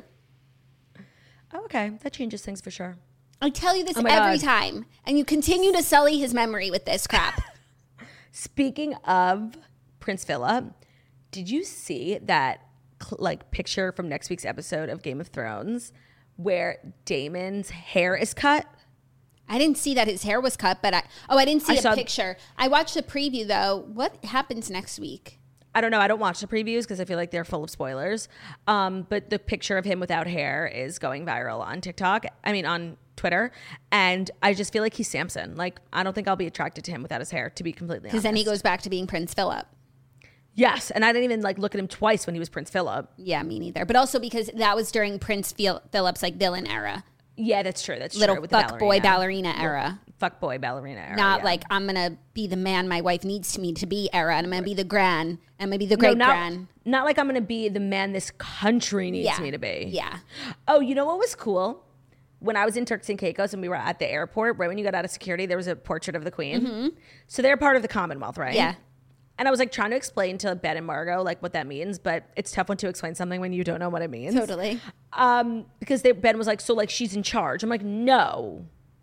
Oh, okay, that changes things for sure. I tell you this Oh my every God. time, and you continue to sully his memory with this crap. Speaking of Prince Philip, did you see that cl- like picture from next week's episode of Game of Thrones where Damon's hair is cut? I didn't see that his hair was cut, but I oh I didn't see I a saw- picture. I watched a preview though. What happens next week? I don't know. I don't watch the previews because I feel like they're full of spoilers. Um, but the picture of him without hair is going viral on TikTok. I mean, on Twitter. And I just feel like he's Samson. Like, I don't think I'll be attracted to him without his hair, to be completely honest. Because then he goes back to being Prince Philip. Yes. And I didn't even like look at him twice when he was Prince Philip. Yeah, me neither. But also because that was during Prince Phil- Philip's like villain era, Yeah, that's true. That's little true. With the fuck boy ballerina era. Fuck boy ballerina era. Not yeah. like I'm gonna be the man my wife needs me to be era, and I'm gonna be the gran, I'm gonna be the No, great not, gran. not like I'm going to be the man this country needs Yeah, me to be. yeah. Oh, you know what was cool? When I was in Turks and Caicos and we were at the airport, right when you got out of security, there was a portrait of the Queen. So they're part of the Commonwealth, right? Yeah. And I was like trying to explain to Ben and Margot like what that means, but it's tough when to explain something when you don't know what it means. Totally. Um, because they, Ben was like, so like she's in charge. I'm like, no.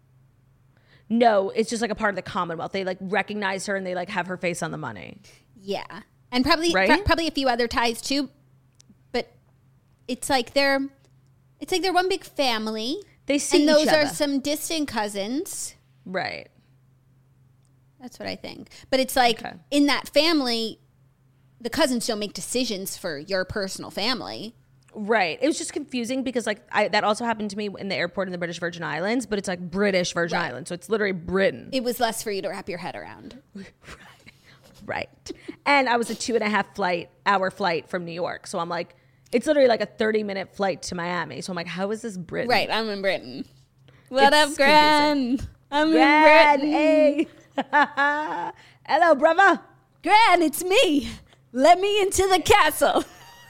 No, it's just like a part of the Commonwealth. They like recognize her and they like have her face on the money. Yeah, and probably Right? pro- probably a few other ties too, but it's like they're it's like they're one big family. They see and those each are other. some distant cousins. Right. That's what I think. But it's like Okay. in that family, the cousins don't make decisions for your personal family. Right. It was just confusing because like I, that also happened to me in the airport in the British Virgin Islands, but it's like British Virgin Right. Islands. So it's literally Britain. It was less for you to wrap your head around. Right. And I was a two and a half flight hour flight from New York. So I'm like, it's literally like a thirty minute flight to Miami. So I'm like, how is this Britain? Right, I'm in Britain. What It's up, Gran? I'm Gran, in Britain. hey. Hello, brother. Gran, it's me. Let me into the castle.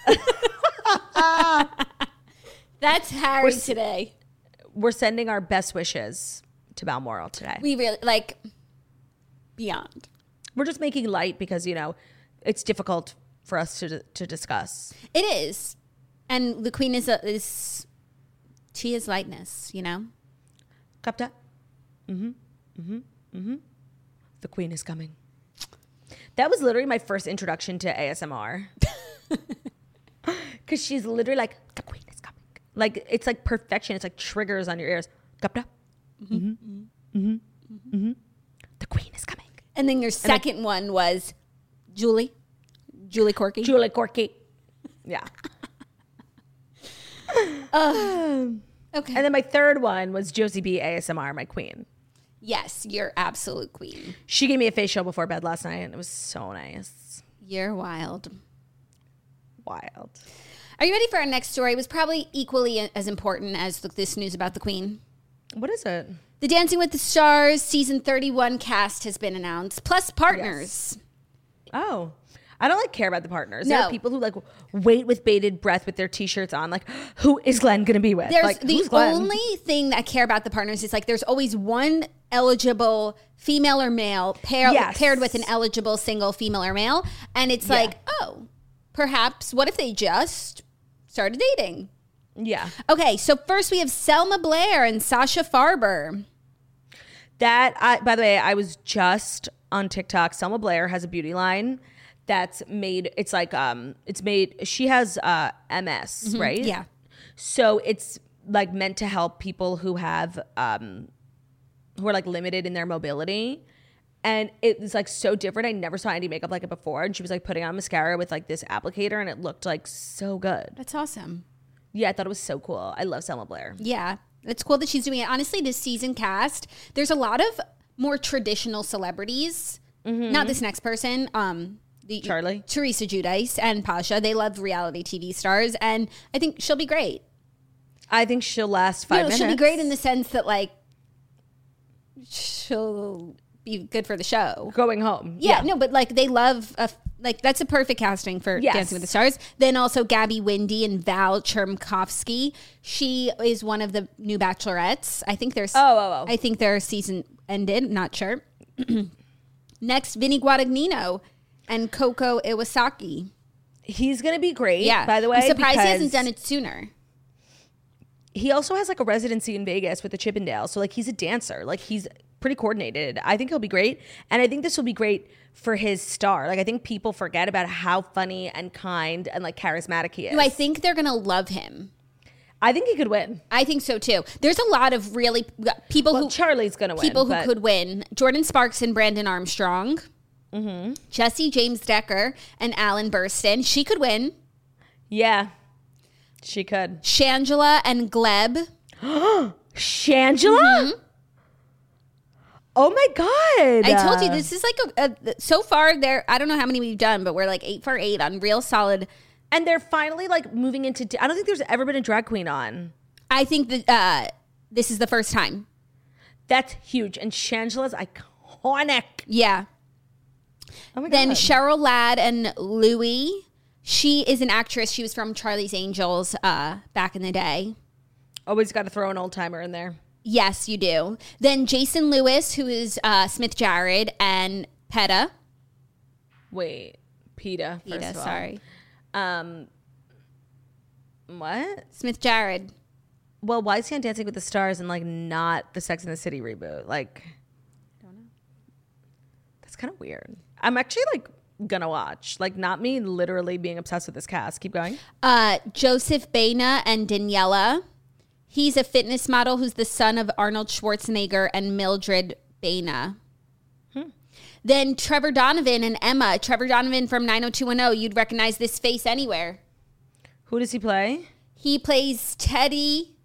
That's Harry We're s- today. We're sending our best wishes to Balmoral today. We really like beyond. We're just making light because, you know, it's difficult for us to to discuss. It is, and the queen is a, is she is lightness. You know. Kapta? Mm-hmm. Mm-hmm. Mm-hmm. The Queen is coming. That was literally my first introduction to A S M R. Because she's literally like, the Queen is coming. Like, it's like perfection. It's like triggers on your ears. Kapta? Mm-hmm. Mm-hmm. Mm-hmm. Mm-hmm. The Queen is coming. And then your second one was Julie, Julie Corky. Julie Corky. Yeah. Okay. And then my third one was Josie B. A S M R, my queen. Yes, you're absolute queen. She gave me a facial before bed last night, and it was so nice. You're wild. Wild. Are you ready for our next story? It was probably equally as important as the, this news about the queen. What is it? The Dancing with the Stars season thirty-one cast has been announced, plus partners. Oh, I don't like care about the partners. There No. are people who like wait with bated breath with their t-shirts on, like, who is Glenn gonna be with? There's like, the who's Glenn? only thing that I care about the partners is like there's always one eligible female or male pair, Yes. paired with an eligible single female or male, and it's Yeah. like, oh, perhaps what if they just started dating? Yeah, Okay, so first we have Selma Blair and Sasha Farber. that. I, by the way, I was just on TikTok. Selma Blair has a beauty line that's made. It's like um, it's made. She has uh M S, right? Yeah. So it's like meant to help people who have um who are like limited in their mobility. And it was like so different. I never saw any makeup like it before. And she was like putting on mascara with like this applicator, and it looked like so good. That's awesome. Yeah, I thought it was so cool. I love Selma Blair. Yeah, it's cool that she's doing it. Honestly, this season cast, there's a lot of more traditional celebrities. Mm-hmm. Not this next person. Um, the Charlie, Teresa Giudice, and Pasha. They love reality T V stars, and I think she'll be great. I think she'll last five you know, minutes. She'll be great in the sense that like she'll be good for the show. Going home. Yeah, yeah. no, but like they love a, like that's a perfect casting for yes. Dancing with the Stars. Then also Gabby Windy and Val Chermkovsky. She is one of the new bachelorettes. I think there's oh, oh, oh. I think their season ended, not sure. Next, Vinny Guadagnino and Coco Iwasaki. He's going to be great, yeah. by the way. I'm surprised he hasn't done it sooner. He also has like a residency in Vegas with the Chippendale. So like he's a dancer. Like he's pretty coordinated. I think he'll be great. And I think this will be great for his star. Like I think people forget about how funny and kind and like charismatic he is. No, I think they're going to love him. I think he could win. I think so too. There's a lot of really people well, who Charlie's going to win. People who but. could win. Jordan Sparks and Brandon Armstrong. Mm-hmm. Jesse James Decker and Alan Burston. She could win. Yeah, she could. Shangela and Gleb. Shangela? Mm-hmm. Oh my God. I told you, this is like a, a, so far there, I don't know how many we've done, but we're like eight for eight on real solid. And they're finally like moving into, I don't think there's ever been a drag queen on. I think that uh, this is the first time. That's huge. And Shangela's iconic. Yeah. Oh my God. Then Cheryl Ladd and Louie. She is an actress. She was from Charlie's Angels uh, back in the day. Always got to throw an old timer in there. Yes, you do. Then Jason Lewis, who is uh, Smith Jared, and Peta. Wait, PETA. PETA, sorry. Um, what? Smith Jared. Well, why is he on Dancing with the Stars and like not the Sex and the City reboot? Like, I don't know. That's kind of weird. I'm actually like gonna watch. Like, not me literally being obsessed with this cast. Keep going. Uh, Joseph Baena and Daniela. He's a fitness model who's the son of Arnold Schwarzenegger and Mildred Baena. Hmm. Then Trevor Donovan and Emma. Trevor Donovan from nine oh two one oh. You'd recognize this face anywhere. Who does he play? He plays Teddy,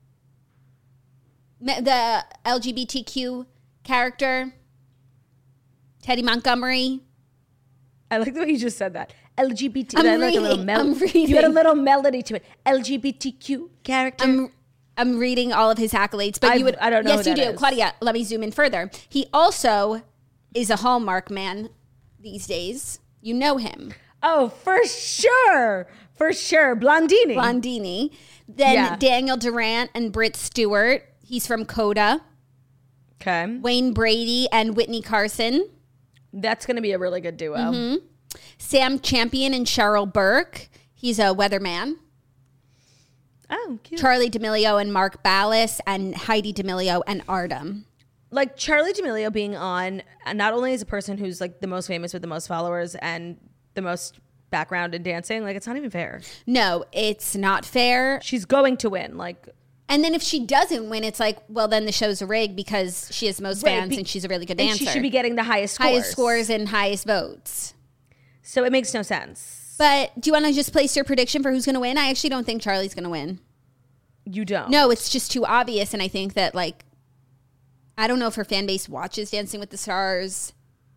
the L G B T Q character. Teddy Montgomery. I like the way you just said that. L G B T. I'm I reading, like a little mel- I'm reading. You had a little melody to it. L G B T Q character. I'm, I'm reading all of his accolades, but I've, you would. I don't know. Yes, who you that do, is. Claudia. Let me zoom in further. He also is a Hallmark man these days. You know him. Oh, for sure, for sure, Blondini. Blondini. Then Yeah. Daniel Durant and Britt Stewart. He's from Coda. Okay, Wayne Brady and Whitney Carson. that's gonna be a really good duo. Mm-hmm. Sam Champion and Cheryl Burke. He's a weatherman. Oh, cute. Charlie D'Amelio and Mark Ballas, and Heidi D'Amelio and Artem. Like Charlie D'Amelio being on, uh, not only as a person who's like the most famous with the most followers and the most background in dancing, like it's not even fair. No, it's not fair. She's going to win. Like, And then if she doesn't win, it's like, well, then the show's a rig because she has the most Right, fans be- and she's a really good and dancer. she should be getting the highest scores. highest scores and highest votes. So it makes no sense. But do you want to just place your prediction for who's going to win? I actually don't think Charlie's going to win. You don't. No, it's just too obvious. And I think that, like, I don't know if her fan base watches Dancing with the Stars.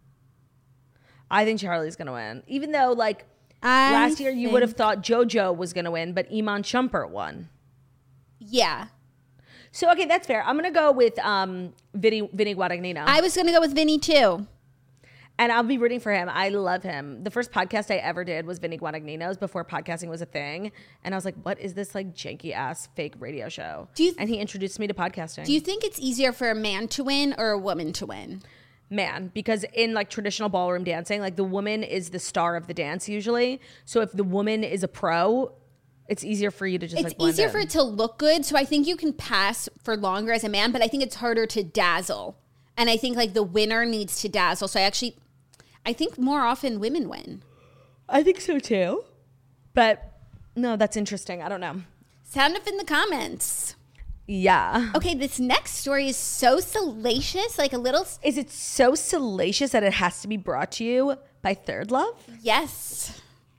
I think Charlie's going to win. Even though, like, I last year you think- would have thought JoJo was going to win, but Iman Shumpert won. Yeah. So, okay, that's fair. I'm going to go with um, Vinny, Vinny Guadagnino. I was going to go with Vinny, too. And I'll be rooting for him. I love him. The first podcast I ever did was Vinny Guadagnino's before podcasting was a thing. And I was like, what is this like janky ass fake radio show? Do you th- and he introduced me to podcasting. Do you think it's easier for a man to win or a woman to win? Man, because in like traditional ballroom dancing, like the woman is the star of the dance usually. So if the woman is a pro, it's easier for you to just It's like blend easier in. for it to look good. So I think you can pass for longer as a man, but I think it's harder to dazzle. And I think like the winner needs to dazzle. So I actually, I think more often women win. I think so too. But no, that's interesting. I don't know. Sound off in the comments. Yeah. Okay, this next story is so salacious, like a little. Is it so salacious that it has to be brought to you by Third Love? Yes.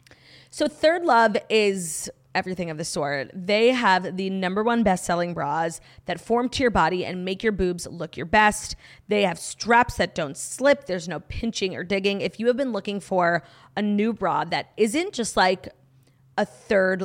So Third Love is everything of the sort. They have the number one best-selling bras that form to your body and make your boobs look your best. They have straps that don't slip. There's no pinching or digging. If you have been looking for a new bra that isn't just like a third,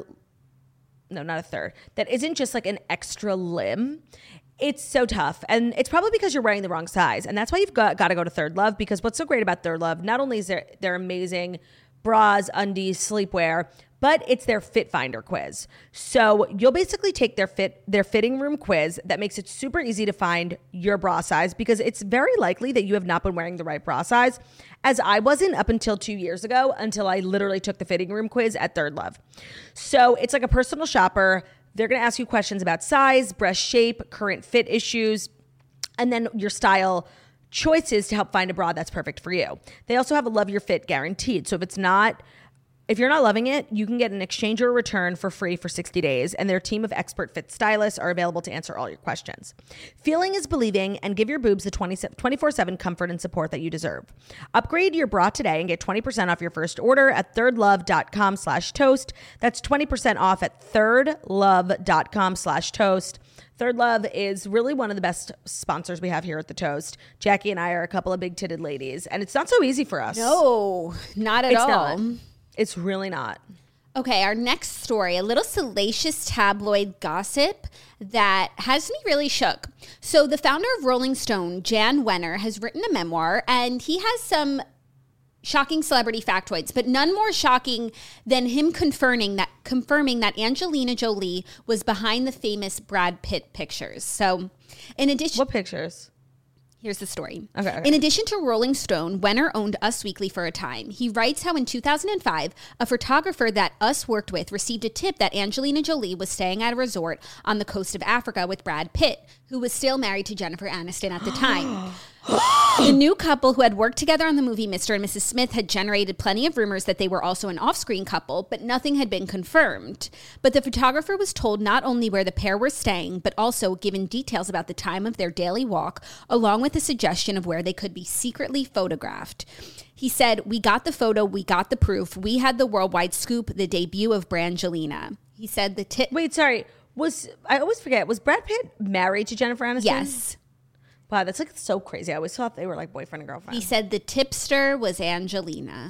no, not a third, that isn't just like an extra limb, it's so tough. And it's probably because you're wearing the wrong size. And that's why you've got, got to go to Third Love, because what's so great about Third Love, not only is there their amazing bras, undies, sleepwear, but it's their Fit Finder quiz. So you'll basically take their fit their fitting room quiz that makes it super easy to find your bra size, because it's very likely that you have not been wearing the right bra size, as I wasn't up until two years ago, until I literally took the fitting room quiz at Third Love. So it's like a personal shopper. They're going to ask you questions about size, breast shape, current fit issues, and then your style choices to help find a bra that's perfect for you. They also have a love your fit guaranteed. So if it's not If you're not loving it, you can get an exchange or return for free for sixty days, and their team of expert fit stylists are available to answer all your questions. Feeling is believing, and give your boobs the twenty-four seven comfort and support that you deserve. Upgrade your bra today and get twenty percent off your first order at thirdlove.com slash toast. That's twenty percent off at thirdlove.com slash toast. Third Love is really one of the best sponsors we have here at The Toast. Jackie and I are a couple of big-titted ladies, and it's not so easy for us. No, not at it's all. Not. It's really not. Okay, our next story, a little salacious tabloid gossip that has me really shook. So the founder of Rolling Stone, Jan Wenner, has written a memoir, and he has some shocking celebrity factoids, but none more shocking than him confirming that confirming that Angelina Jolie was behind the famous Brad Pitt pictures. So in addition... What pictures? Here's the story. Okay, okay. In addition to Rolling Stone, Wenner owned Us Weekly for a time. He writes how in two thousand five, a photographer that Us worked with received a tip that Angelina Jolie was staying at a resort on the coast of Africa with Brad Pitt, who was still married to Jennifer Aniston at the time. The new couple, who had worked together on the movie Mister and Missus Smith, had generated plenty of rumors that they were also an off-screen couple, but nothing had been confirmed. But the photographer was told not only where the pair were staying, but also given details about the time of their daily walk, along with a suggestion of where they could be secretly photographed. He said, "We got the photo, we got the proof, we had the worldwide scoop, the debut of Brangelina." He said the tip... Wait, sorry. Was I always forget, was Brad Pitt married to Jennifer Aniston? Yes. Wow, that's like so crazy. I always thought they were like boyfriend and girlfriend. He said the tipster was Angelina.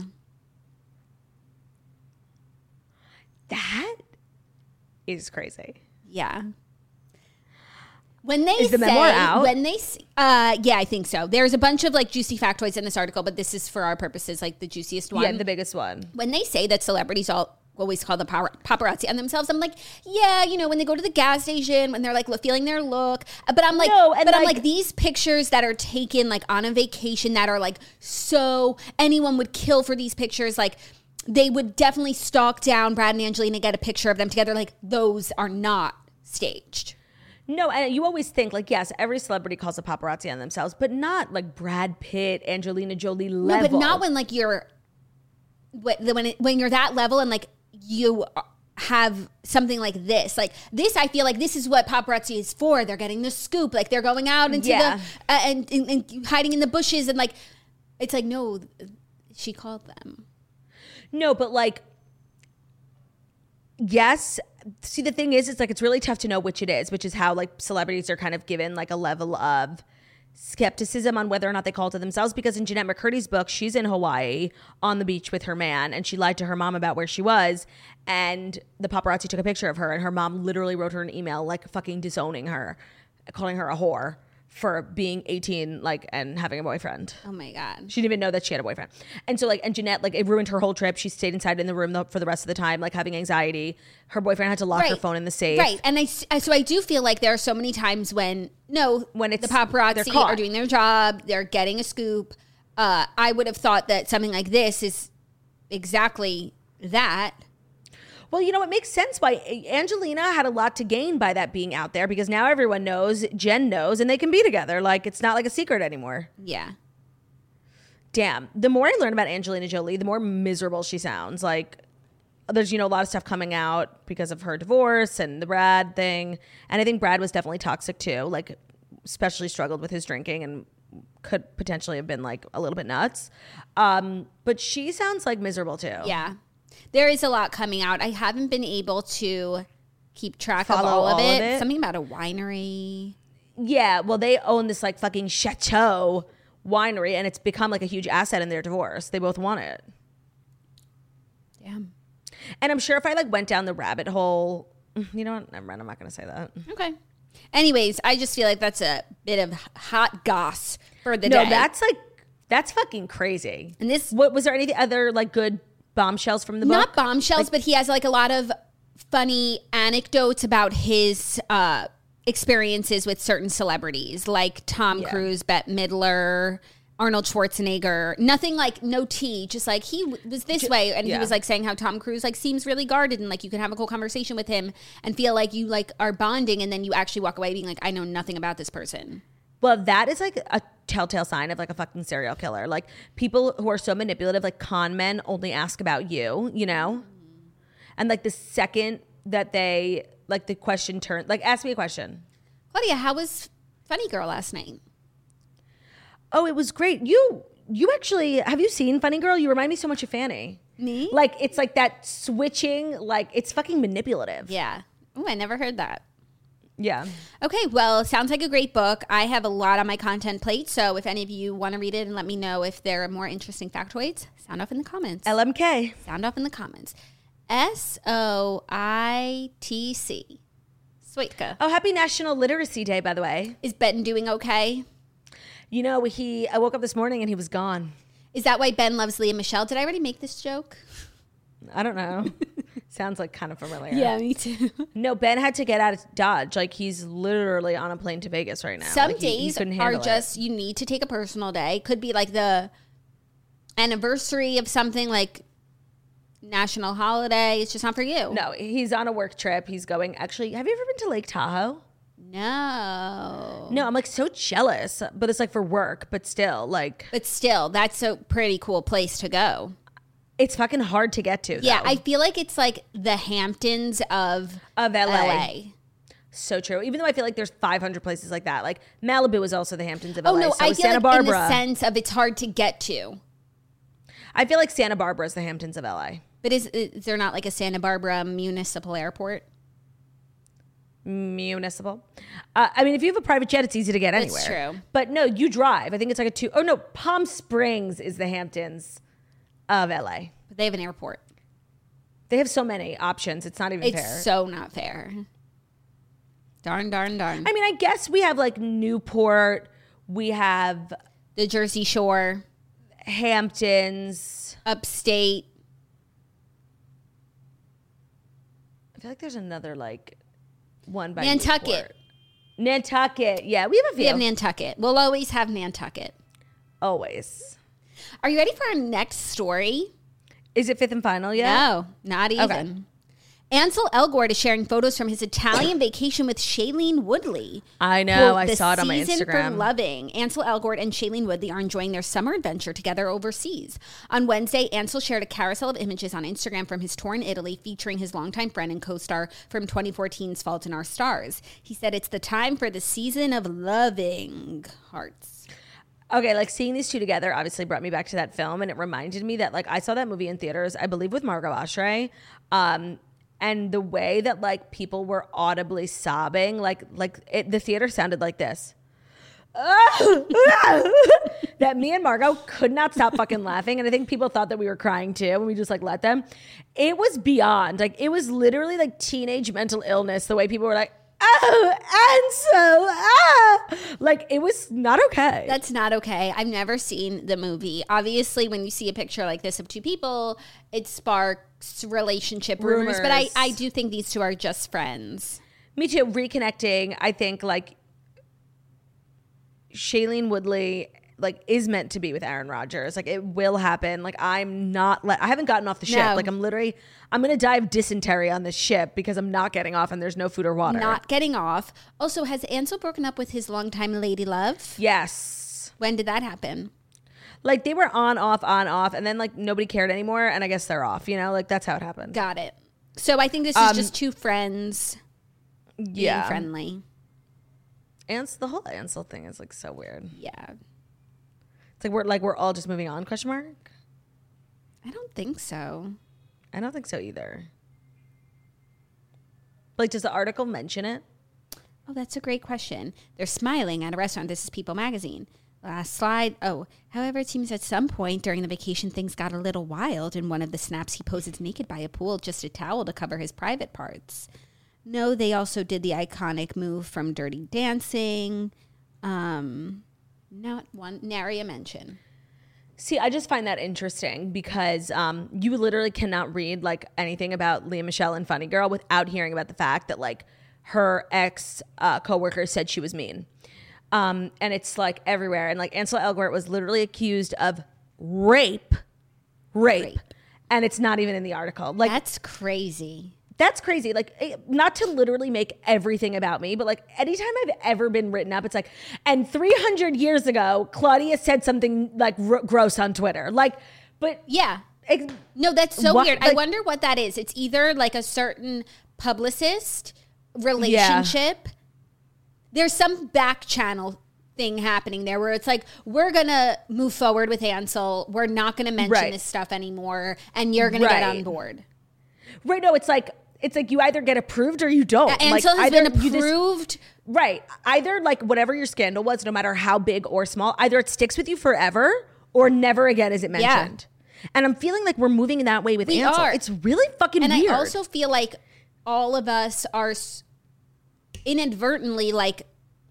That is crazy. Yeah. When they is the say, memoir out? When they, uh, yeah, I think so. There's a bunch of like juicy factoids in this article, but this is for our purposes like the juiciest one. Yeah, the biggest one. When they say that celebrities all always call the paparazzi on themselves, I'm like, yeah, you know, when they go to the gas station, when they're like feeling their look, but I'm like, no, and but like, I'm like, these pictures that are taken like on a vacation that are like, so anyone would kill for these pictures, like they would definitely stalk down Brad and Angelina, get a picture of them together. Like those are not staged. No, and you always think like, yes, every celebrity calls a paparazzi on themselves, but not like Brad Pitt, Angelina Jolie level. No, but not when like you're, when it, when you're that level and like you have something like this. Like this, I feel like this is what paparazzi is for. They're getting the scoop. Like they're going out into yeah. the, uh, and, and, and hiding in the bushes. And like, it's like, no, she called them. No, but like, yes. See, the thing is, it's like, it's really tough to know which it is, which is how like celebrities are kind of given like a level of skepticism on whether or not they call to themselves, because in Jeanette McCurdy's book, she's in Hawaii on the beach with her man, and she lied to her mom about where she was, and the paparazzi took a picture of her, and her mom literally wrote her an email like fucking disowning her, calling her a whore for being eighteen, like, and having a boyfriend. Oh my God. She didn't even know that she had a boyfriend. And so like, and Jeanette, like, it ruined her whole trip. She stayed inside in the room for the rest of the time, like having anxiety. Her boyfriend had to lock right. her phone in the safe. Right. And I, so I do feel like there are so many times when, no, when it's the paparazzi are doing their job, they're getting a scoop. Uh, I would have thought that something like this is exactly that. Well, you know, it makes sense why Angelina had a lot to gain by that being out there, because now everyone knows, Jen knows, and they can be together. Like, it's not like a secret anymore. Yeah. Damn. The more I learn about Angelina Jolie, the more miserable she sounds. Like, there's, you know, a lot of stuff coming out because of her divorce and the Brad thing. And I think Brad was definitely toxic too, like especially struggled with his drinking and could potentially have been like a little bit nuts. Um, but she sounds like miserable too. Yeah. There is a lot coming out. I haven't been able to keep track Follow of all, of, all it. of it. Something about a winery. Yeah, well, they own this like fucking chateau winery, and it's become like a huge asset in their divorce. They both want it. Damn. And I'm sure if I like went down the rabbit hole, you know what? Never mind. I'm not going to say that. Okay. Anyways, I just feel like that's a bit of hot goss for the No, day. that's like, that's fucking crazy. And this- what was there any other like good bombshells from the book? Not bombshells, but he has like a lot of funny anecdotes about his uh, experiences with certain celebrities, like Tom Yeah. Cruise, Bette Midler, Arnold Schwarzenegger. Nothing like no tea, just like he w- was this way, and yeah. he was like saying how Tom Cruise like seems really guarded, and like you can have a cool conversation with him and feel like you like are bonding, and then you actually walk away being like, I know nothing about this person. Well, that is like a telltale sign of like a fucking serial killer. Like people who are so manipulative, like con men only ask about you, you know? And like the second that they, like the question turned, like ask me a question. Claudia, how was Funny Girl last night? Oh, it was great. You, you actually, have you seen Funny Girl? You remind me so much of Fanny. Me? Like it's like that switching, like it's fucking manipulative. Yeah. Oh, I never heard that. Yeah. Okay, well, sounds like a great book. I have a lot on my content plate, so if any of you want to read it and let me know if there are more interesting factoids, sound off in the comments. L M K. Sound off in the comments. S O I T C. Switka. Oh, happy National Literacy Day, by the way. Is Ben doing okay? You know, he, I woke up this morning and he was gone. Is that why Ben loves Leah Michelle? Did I already make this joke? I don't know. Sounds like kind of familiar. me too. No, Ben had to get out of Dodge. Like he's literally on a plane to Vegas right now. Some Like, he- he days couldn't are handle it. just, you need to take a personal day. Could be like the anniversary of something, like national holiday. It's just not for you. No, he's on a work trip. He's going. Actually, have you ever been to Lake Tahoe? No. No, I'm like so jealous, but it's like for work, but still, like But still, that's a pretty cool place to go. it's fucking hard to get to. Yeah, though. I feel like it's like the Hamptons of Of L A. L A. So true. Even though I feel like there's five hundred places like that. Like Malibu is also the Hamptons of Oh L A. no, so I is feel Santa like Barbara. in the sense of it's hard to get to. I feel like Santa Barbara is the Hamptons of L A. But is, is there not like a Santa Barbara municipal airport? Municipal. Uh, I mean, if you have a private jet, it's easy to get That's anywhere. true. But no, you drive. I think it's like a two oh no, Palm Springs is the Hamptons of L A. But they have an airport. They have so many options. It's not even It's fair. so not fair. Darn, darn, darn. I mean, I guess we have like Newport. We have The Jersey Shore, Hamptons. upstate. I feel like there's another like one by Nantucket. Newport. Nantucket. Yeah, we have a few. We have Nantucket. We'll always have Nantucket. Always. Are you ready for our next story? Is it fifth and final yet? No, not even. Ansel Elgort is sharing photos from his Italian vacation with Shailene Woodley. I know. Quote, I "The saw it on my season Instagram. For loving. Ansel Elgort and Shailene Woodley are enjoying their summer adventure together overseas. On Wednesday, Ansel shared a carousel of images on Instagram from his tour in Italy featuring his longtime friend and co-star from twenty fourteen's Fault in Our Stars. He said, "It's the time for the season of loving hearts." Okay, like seeing these two together obviously brought me back to that film, and it reminded me that like I saw that movie in theaters, I believe with Margot Ashray, um, and the way that like people were audibly sobbing, like like it, the theater sounded like this. That me and Margot could not stop fucking laughing, and I think people thought that we were crying too, and we just like let them. It was beyond, like it was literally like teenage mental illness. The way people were like, "Oh, and so ah," like it was not okay. That's not okay. I've never seen the movie. Obviously, when you see a picture like this of two people, it sparks relationship rumors. But I, Rumors. I do think these two are just friends. Me too. Reconnecting. I think like Shailene Woodley like is meant to be with Aaron Rodgers. Like it will happen. Like I'm not. Le- I haven't gotten off the ship. No. Like I'm literally. I'm gonna die of dysentery on this ship because I'm not getting off and there's no food or water. Not getting off. Also, has Ansel broken up with his longtime lady love? Yes. When did that happen? Like they were on, off, on, off, and then like nobody cared anymore, and I guess they're off. You know, like that's how it happened. Got it. So I think this is Um, just two friends being Yeah, friendly. Ans- the whole Ansel thing is like so weird. Yeah. It's like we're like we're all just moving on? Question mark. I don't think so. I don't think so either. Like, does the article mention it? Oh, that's a great question. They're smiling at a restaurant. This is People Magazine. Last slide. Oh, however, it seems at some point during the vacation, things got a little wild. In one of the snaps, he poses naked by a pool, just a towel to cover his private parts. No, they also did the iconic move from Dirty Dancing. Um, not one, nary a mention. See, I just find that interesting because um, you literally cannot read like anything about Lea Michele and Funny Girl without hearing about the fact that like her ex uh, coworker said she was mean. Um, and it's like everywhere. And like Ansel Elgort was literally accused of rape, rape, Rape. and it's not even in the article. Like That's crazy. that's crazy. Like, eh, not to literally make everything about me, but like anytime I've ever been written up, it's like, and three hundred years ago, Claudia said something like r- gross on Twitter. Like, but Yeah. ex- No, that's so What- weird. I like- wonder what that is. It's either like a certain publicist relationship. There's some back channel thing happening there where it's like, we're going to move forward with Ansel. We're not going to mention Right. this stuff anymore. And you're going to get Right. on board. right. No, it's like, it's like you either get approved or you don't. Like, Ansel has either been you just- approved. right. Either like whatever your scandal was, no matter how big or small, either it sticks with you forever or never again is it Yeah. mentioned. And I'm feeling like we're moving in that way with We Ansel. are. It's really fucking And weird. I also feel like all of us are s- inadvertently like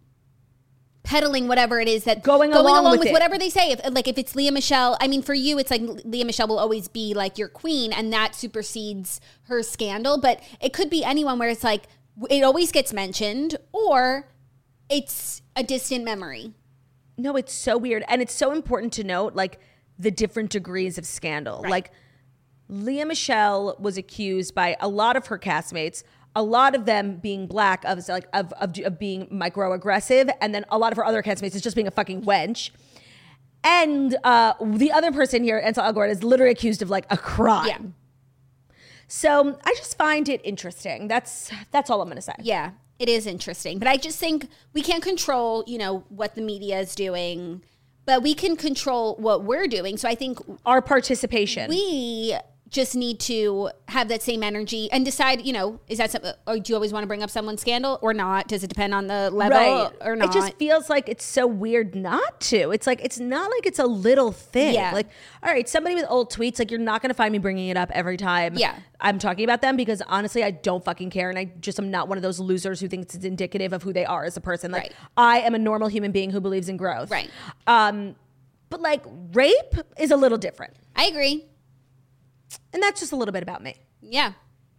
peddling whatever it is that Going along with with it. whatever they say. If like if it's Lea Michele, I mean, for you, it's like Lea Michele will always be like your queen, and that supersedes her scandal. But it could be anyone where it's like it always gets mentioned, or it's a distant memory. No, it's so weird. And it's so important to note, like, the different degrees of scandal. Right. Like, Lea Michele was accused by a lot of her castmates, a lot of them being black, of like of, of, of being microaggressive, and then a lot of her other castmates is just being a fucking wench. And uh, the other person here, Ansel Elgort, is literally accused of, like, a crime. Yeah. So I just find it interesting. That's that's all I'm going to say. Yeah, it is interesting. But I just think we can't control, you know, what the media is doing, but we can control what we're doing. So I think Our participation. we just need to have that same energy and decide, you know, is that something, or do you always want to bring up someone's scandal or not? Does it depend on the level Right. or not? It just feels like it's so weird not to. It's like, it's not like it's a little thing. Yeah. Like, all right, somebody with old tweets, like, you're not going to find me bringing it up every time Yeah. I'm talking about them, because honestly, I don't fucking care. And I just am not one of those losers who thinks it's indicative of who they are as a person. Like, Right. I am a normal human being who believes in growth. Right. Um, but like, rape is a little different. I agree. And that's just a little bit about me. Yeah.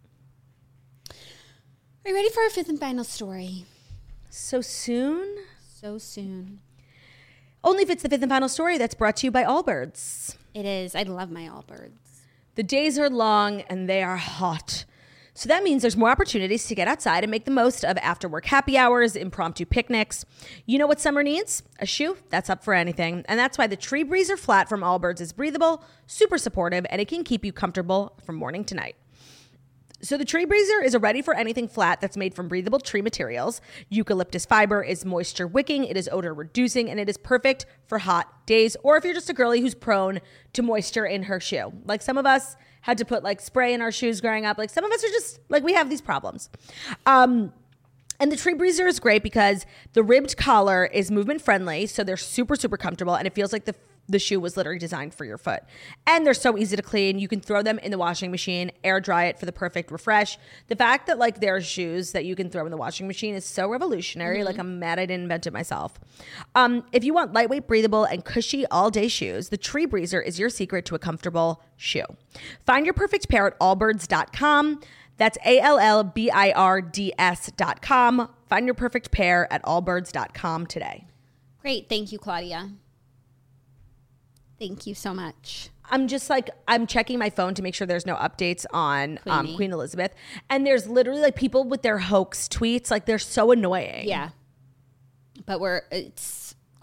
Are you ready for our fifth and final story? So soon? So soon. Only if it's the fifth and final story that's brought to you by Allbirds. It is. I love my Allbirds. The days are long and they are hot. So that means there's more opportunities to get outside and make the most of after work happy hours, impromptu picnics. You know what summer needs? A shoe that's up for anything. And that's why the Tree Breezer Flat from Allbirds is breathable, super supportive, and it can keep you comfortable from morning to night. So the Tree Breezer is a ready for anything flat that's made from breathable tree materials. Eucalyptus fiber is moisture wicking, it is odor reducing, and it is perfect for hot days, or if you're just a girly who's prone to moisture in her shoe. Like some of us had to put like spray in our shoes growing up. Like some of us are just like, we have these problems. Um, And the Tree Breezer is great because the ribbed collar is movement friendly, so they're super, super comfortable, and it feels like the the shoe was literally designed for your foot. And they're so easy to clean. You can throw them in the washing machine, air dry it for the perfect refresh. The fact that like there are shoes that you can throw in the washing machine is so revolutionary. Mm-hmm. Like I'm mad I didn't invent it myself. Um, if you want lightweight, breathable, and cushy all-day shoes, the Tree Breezer is your secret to a comfortable shoe. Find your perfect pair at allbirds dot com. That's A L L B I R D S dot com. Find your perfect pair at allbirds dot com today. Great. Thank you, Claudia. Thank you so much. I'm just like, I'm checking my phone to make sure there's no updates on um, Queenie. Queen Elizabeth. And there's literally like people with their hoax tweets. Like they're so annoying. Yeah. But we're, it's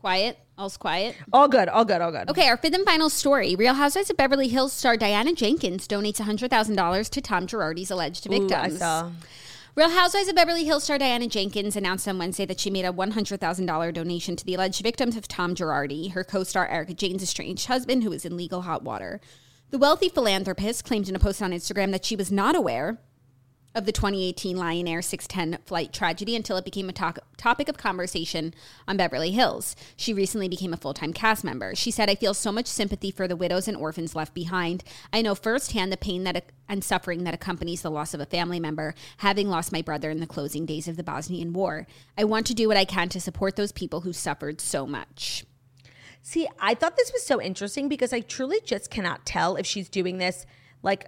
Quiet. All's quiet. All good. All good. All good. Okay, our fifth and final story. Real Housewives of Beverly Hills star Diana Jenkins donates one hundred thousand dollars to Tom Girardi's alleged victims. Ooh, I saw. Real Housewives of Beverly Hills star Diana Jenkins announced on Wednesday that she made a one hundred thousand dollars donation to the alleged victims of Tom Girardi, her co-star Erica Jane's estranged husband, who is in legal hot water. The wealthy philanthropist claimed in a post on Instagram that she was not aware of the twenty eighteen Lion Air six ten flight tragedy until it became a to- topic of conversation on Beverly Hills. She recently became a full-time cast member. She said, "I feel so much sympathy for the widows and orphans left behind. I know firsthand the pain that and suffering that accompanies the loss of a family member, having lost my brother in the closing days of the Bosnian War. I want to do what I can to support those people who suffered so much." See, I thought this was so interesting because I truly just cannot tell if she's doing this like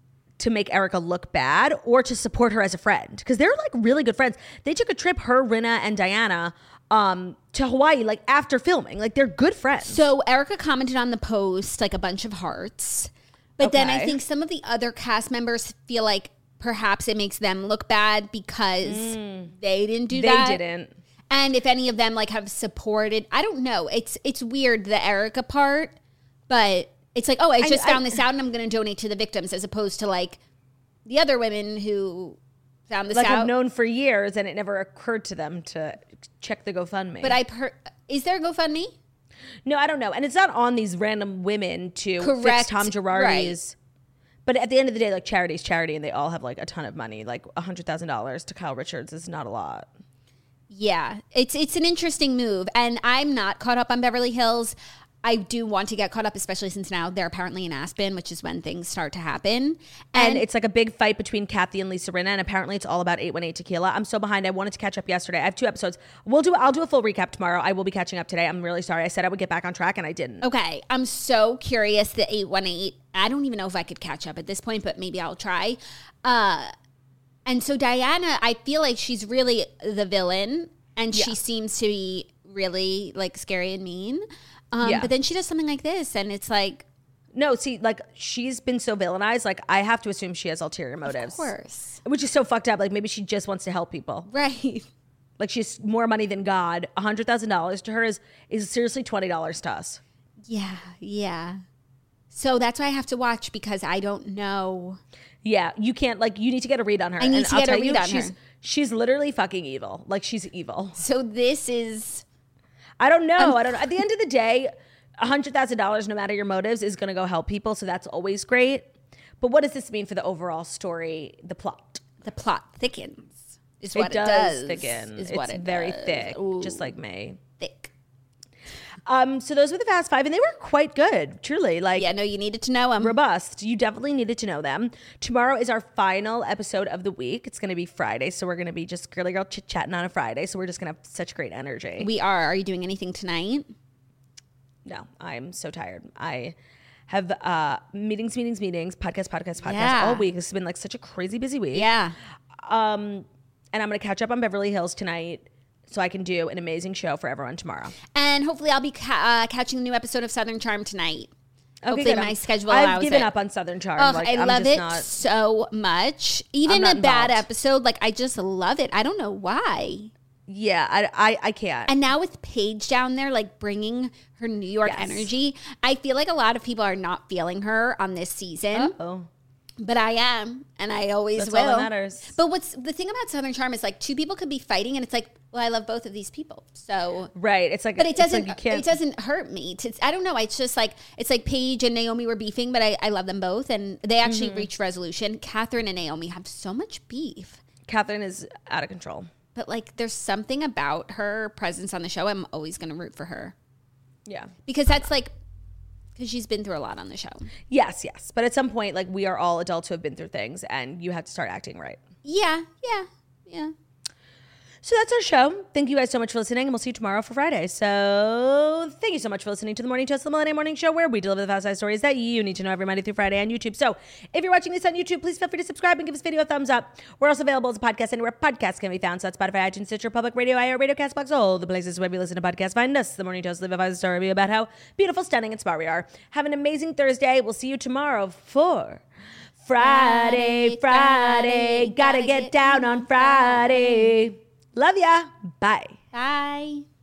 to make Erica look bad or to support her as a friend, because they're like really good friends. They took a trip, her, Rinna, and Diana, um, to Hawaii like after filming. Like they're good friends. So Erica commented on the post like a bunch of hearts, but then I Okay. think some of the other cast members feel like perhaps it makes them look bad because they didn't do they that. didn't. And if any of them like have supported, I don't know. It's it's weird, the Erica part, but it's like, oh, I just I- found this out and I'm going to donate to the victims, as opposed to like the other women who found this Like out. I've known for years, and it never occurred to them to check the GoFundMe. But I per- is there a GoFundMe? no, I don't know, and it's not on these random women to fix Correct. Tom Girardi's. But at the end of the day, like charity's charity, and they all have like a ton of money. Like a hundred thousand dollars to Kyle Richards is not a lot. Yeah, it's it's an interesting move, and I'm not caught up on Beverly Hills. I do want to get caught up, especially since now they're apparently in Aspen, which is when things start to happen. And, it's like a big fight between Kathy and Lisa Rinna, and apparently it's all about eight one eight Tequila. I'm so behind. I wanted to catch up yesterday. I have two episodes. We'll do. I'll do a full recap tomorrow. I will be catching up today. I'm really sorry. I said I would get back on track, and I didn't. Okay, I'm so curious. The eight one eight. I don't even know if I could catch up at this point, but maybe I'll try. Uh, and so Diana, I feel like she's really the villain, and she Yeah. seems to be really like scary and mean. Um, Yeah. But then she does something like this, and it's like, No, see, like she's been so villainized. Like I have to assume she has ulterior motives. of course, Which is so fucked up. Like maybe she just wants to help people. right? Like she's more money than God. A hundred thousand dollars to her is is seriously twenty dollars to us. Yeah, yeah. So that's why I have to watch, because I don't know. Yeah, you can't like you need to get a read on her. I need and to I'll get a tell you, read on she's, her. She's literally fucking evil. Like she's evil. So this is I don't know. I don't know. At the end of the day, a hundred thousand dollars, no matter your motives, is going to go help people. So that's always great. But what does this mean for the overall story, the plot? the plot thickens. Is what it, does, does thicken. Is it's what it very does. thick, Ooh, just like me. thick. Um, so those were the Fast Five, and they were quite good, truly. Like Yeah, no, you needed to know them. robust. You definitely needed to know them. Tomorrow is our final episode of the week. It's going to be Friday, so we're going to be just girly girl chit chatting on a Friday. So we're just going to have such great energy. We are. Are you doing anything tonight? No, I'm so tired. I have uh, meetings, meetings, meetings, podcast, podcast, podcast Yeah. all week. This has been like such a crazy busy week. Yeah. Um, and I'm going to catch up on Beverly Hills tonight so I can do an amazing show for everyone tomorrow. And hopefully I'll be ca- uh, catching a new episode of Southern Charm tonight. Okay, Hopefully good. my schedule I've allows given it. up on Southern Charm. Ugh, like, I I'm love just it not, so much. Even not a bad involved. episode, like I just love it. I don't know why. Yeah, I, I, I can't. And now with Paige down there, like bringing her New York Yes. energy, I feel like a lot of people are not feeling her on this season. oh, But I am, and I always that's will. all that matters. But what's the thing about Southern Charm is like two people could be fighting, and it's like, well, I love both of these people, so. Right. It's like, But it it's like doesn't. you can't. It doesn't hurt me. To, I don't know. It's just like it's like Paige and Naomi were beefing, but I, I love them both, and they actually Mm-hmm. reached resolution. Catherine and Naomi have so much beef, Catherine is out of control. but like there's something about her presence on the show. I'm always going to root for her Yeah. because that's like because she's been through a lot on the show. Yes, yes. But at some point, like we are all adults who have been through things, and you have to start acting right. Yeah, yeah, yeah. So that's our show. Thank you guys so much for listening, and we'll see you tomorrow for Friday. So thank you so much for listening to the Morning Toast, the Millennium Morning Show, where we deliver the fast size stories that you need to know every Monday through Friday on YouTube. So if you're watching this on YouTube, please feel free to subscribe and give this video a thumbs up. We're also available as a podcast anywhere podcasts can be found. So that's Spotify, iTunes, Stitcher, Public Radio, iHeartRadio, CastBox, all the places where we listen to podcasts. Find us, the Morning Toast, live a five star review about how beautiful, stunning, and smart we are. Have an amazing Thursday. We'll see you tomorrow for Friday, Friday. Gotta get down on Friday. Love ya. Bye. Bye.